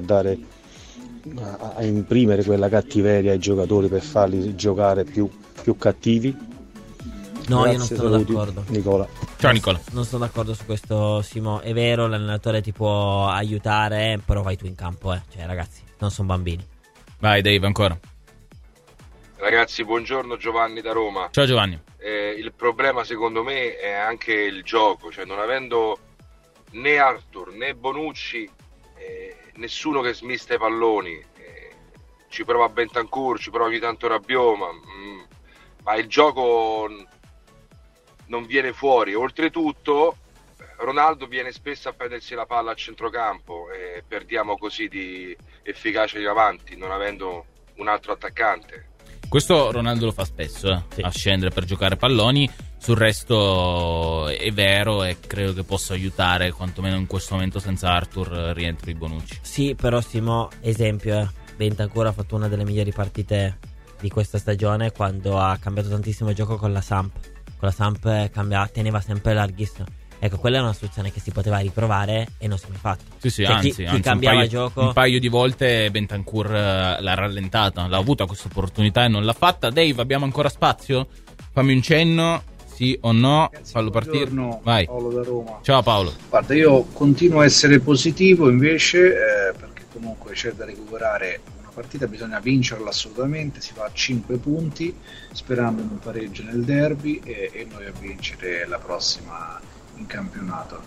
a imprimere quella cattiveria ai giocatori per farli giocare più cattivi. No, Grazie, io non sono d'accordo. Nicola. Ciao Nicola. Non sono d'accordo su questo, Simo. È vero, l'allenatore ti può aiutare, però vai tu in campo, Cioè, ragazzi, non sono bambini. Vai Dave, ancora. Ragazzi, buongiorno, Giovanni da Roma. Ciao Giovanni. Il problema secondo me è anche il gioco, cioè non avendo né Arthur né Bonucci, nessuno che smista i palloni, ci prova Bentancur, ci prova ogni tanto Rabiot, ma il gioco non viene fuori. Oltretutto Ronaldo viene spesso a prendersi la palla a centrocampo e perdiamo così di efficacia in avanti, non avendo un altro attaccante. Questo Ronaldo lo fa spesso, sì, a scendere per giocare palloni. Sul resto è vero, e credo che possa aiutare, quantomeno in questo momento senza Arthur rientri Bonucci. Sì, però Simo, esempio, Bentancur ha fatto una delle migliori partite di questa stagione quando ha cambiato tantissimo il gioco con la Samp. Con la Samp teneva sempre larghissimo. Ecco, quella è una soluzione che si poteva riprovare e non si è mai fatto. Sì, cioè, anzi, cambiava gioco. Un paio di volte Bentancur l'ha rallentata, l'ha avuta questa opportunità e non l'ha fatta. Dave, abbiamo ancora spazio? Fammi un cenno, sì o no? Ragazzi, fallo partire. Vai. Paolo da Roma. Ciao Paolo. Guarda, io continuo a essere positivo invece, perché comunque c'è da recuperare. Partita bisogna vincerla assolutamente, si fa a 5 punti sperando in un pareggio nel derby e noi a vincere la prossima in campionato.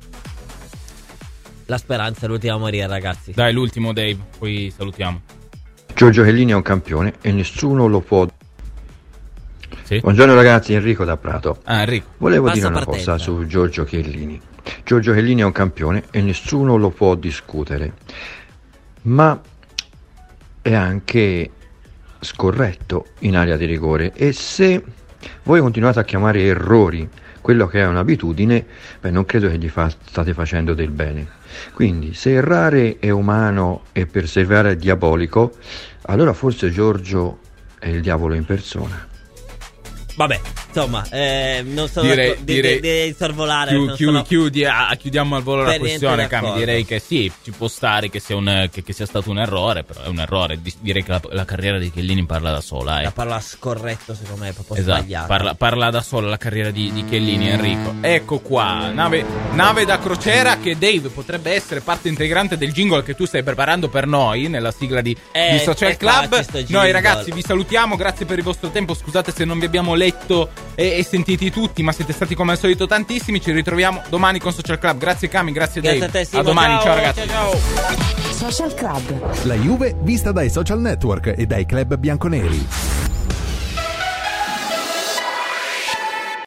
La speranza è l'ultima a morire, ragazzi. Dai, l'ultimo Dave, poi salutiamo. Giorgio Chiellini è un campione e nessuno lo può. Sì? Buongiorno ragazzi, Enrico da Prato. Enrico. Volevo Passa dire una partenza. cosa su Giorgio Chiellini. Giorgio Chiellini è un campione e nessuno lo può discutere, ma è anche scorretto in area di rigore, e se voi continuate a chiamare errori quello che è un'abitudine, non credo che gli state facendo del bene. Quindi se errare è umano e perseverare è diabolico, allora forse Giorgio è il diavolo in persona. Vabbè, insomma, non sono direi sorvolare. Chiudiamo al volo la questione, Cami. Direi che sì, ci può stare che sia stato un errore, però è un errore. Direi che la carriera di Chiellini parla da sola. La parla scorretto, secondo me, è proprio esatto, sbagliata. Parla da sola la carriera di Chiellini, Enrico. Ecco qua, nave da crociera, che Dave potrebbe essere parte integrante del jingle che tu stai preparando per noi nella sigla di Social Club. Noi ragazzi vi salutiamo, grazie per il vostro tempo, scusate se non vi abbiamo letto e sentiti tutti, ma siete stati come al solito tantissimi. Ci ritroviamo domani con Social Club. Grazie Cami, grazie Dave. A te, Simo, domani, ciao ragazzi. Ciao. Social Club. La Juve vista dai social network e dai club bianconeri.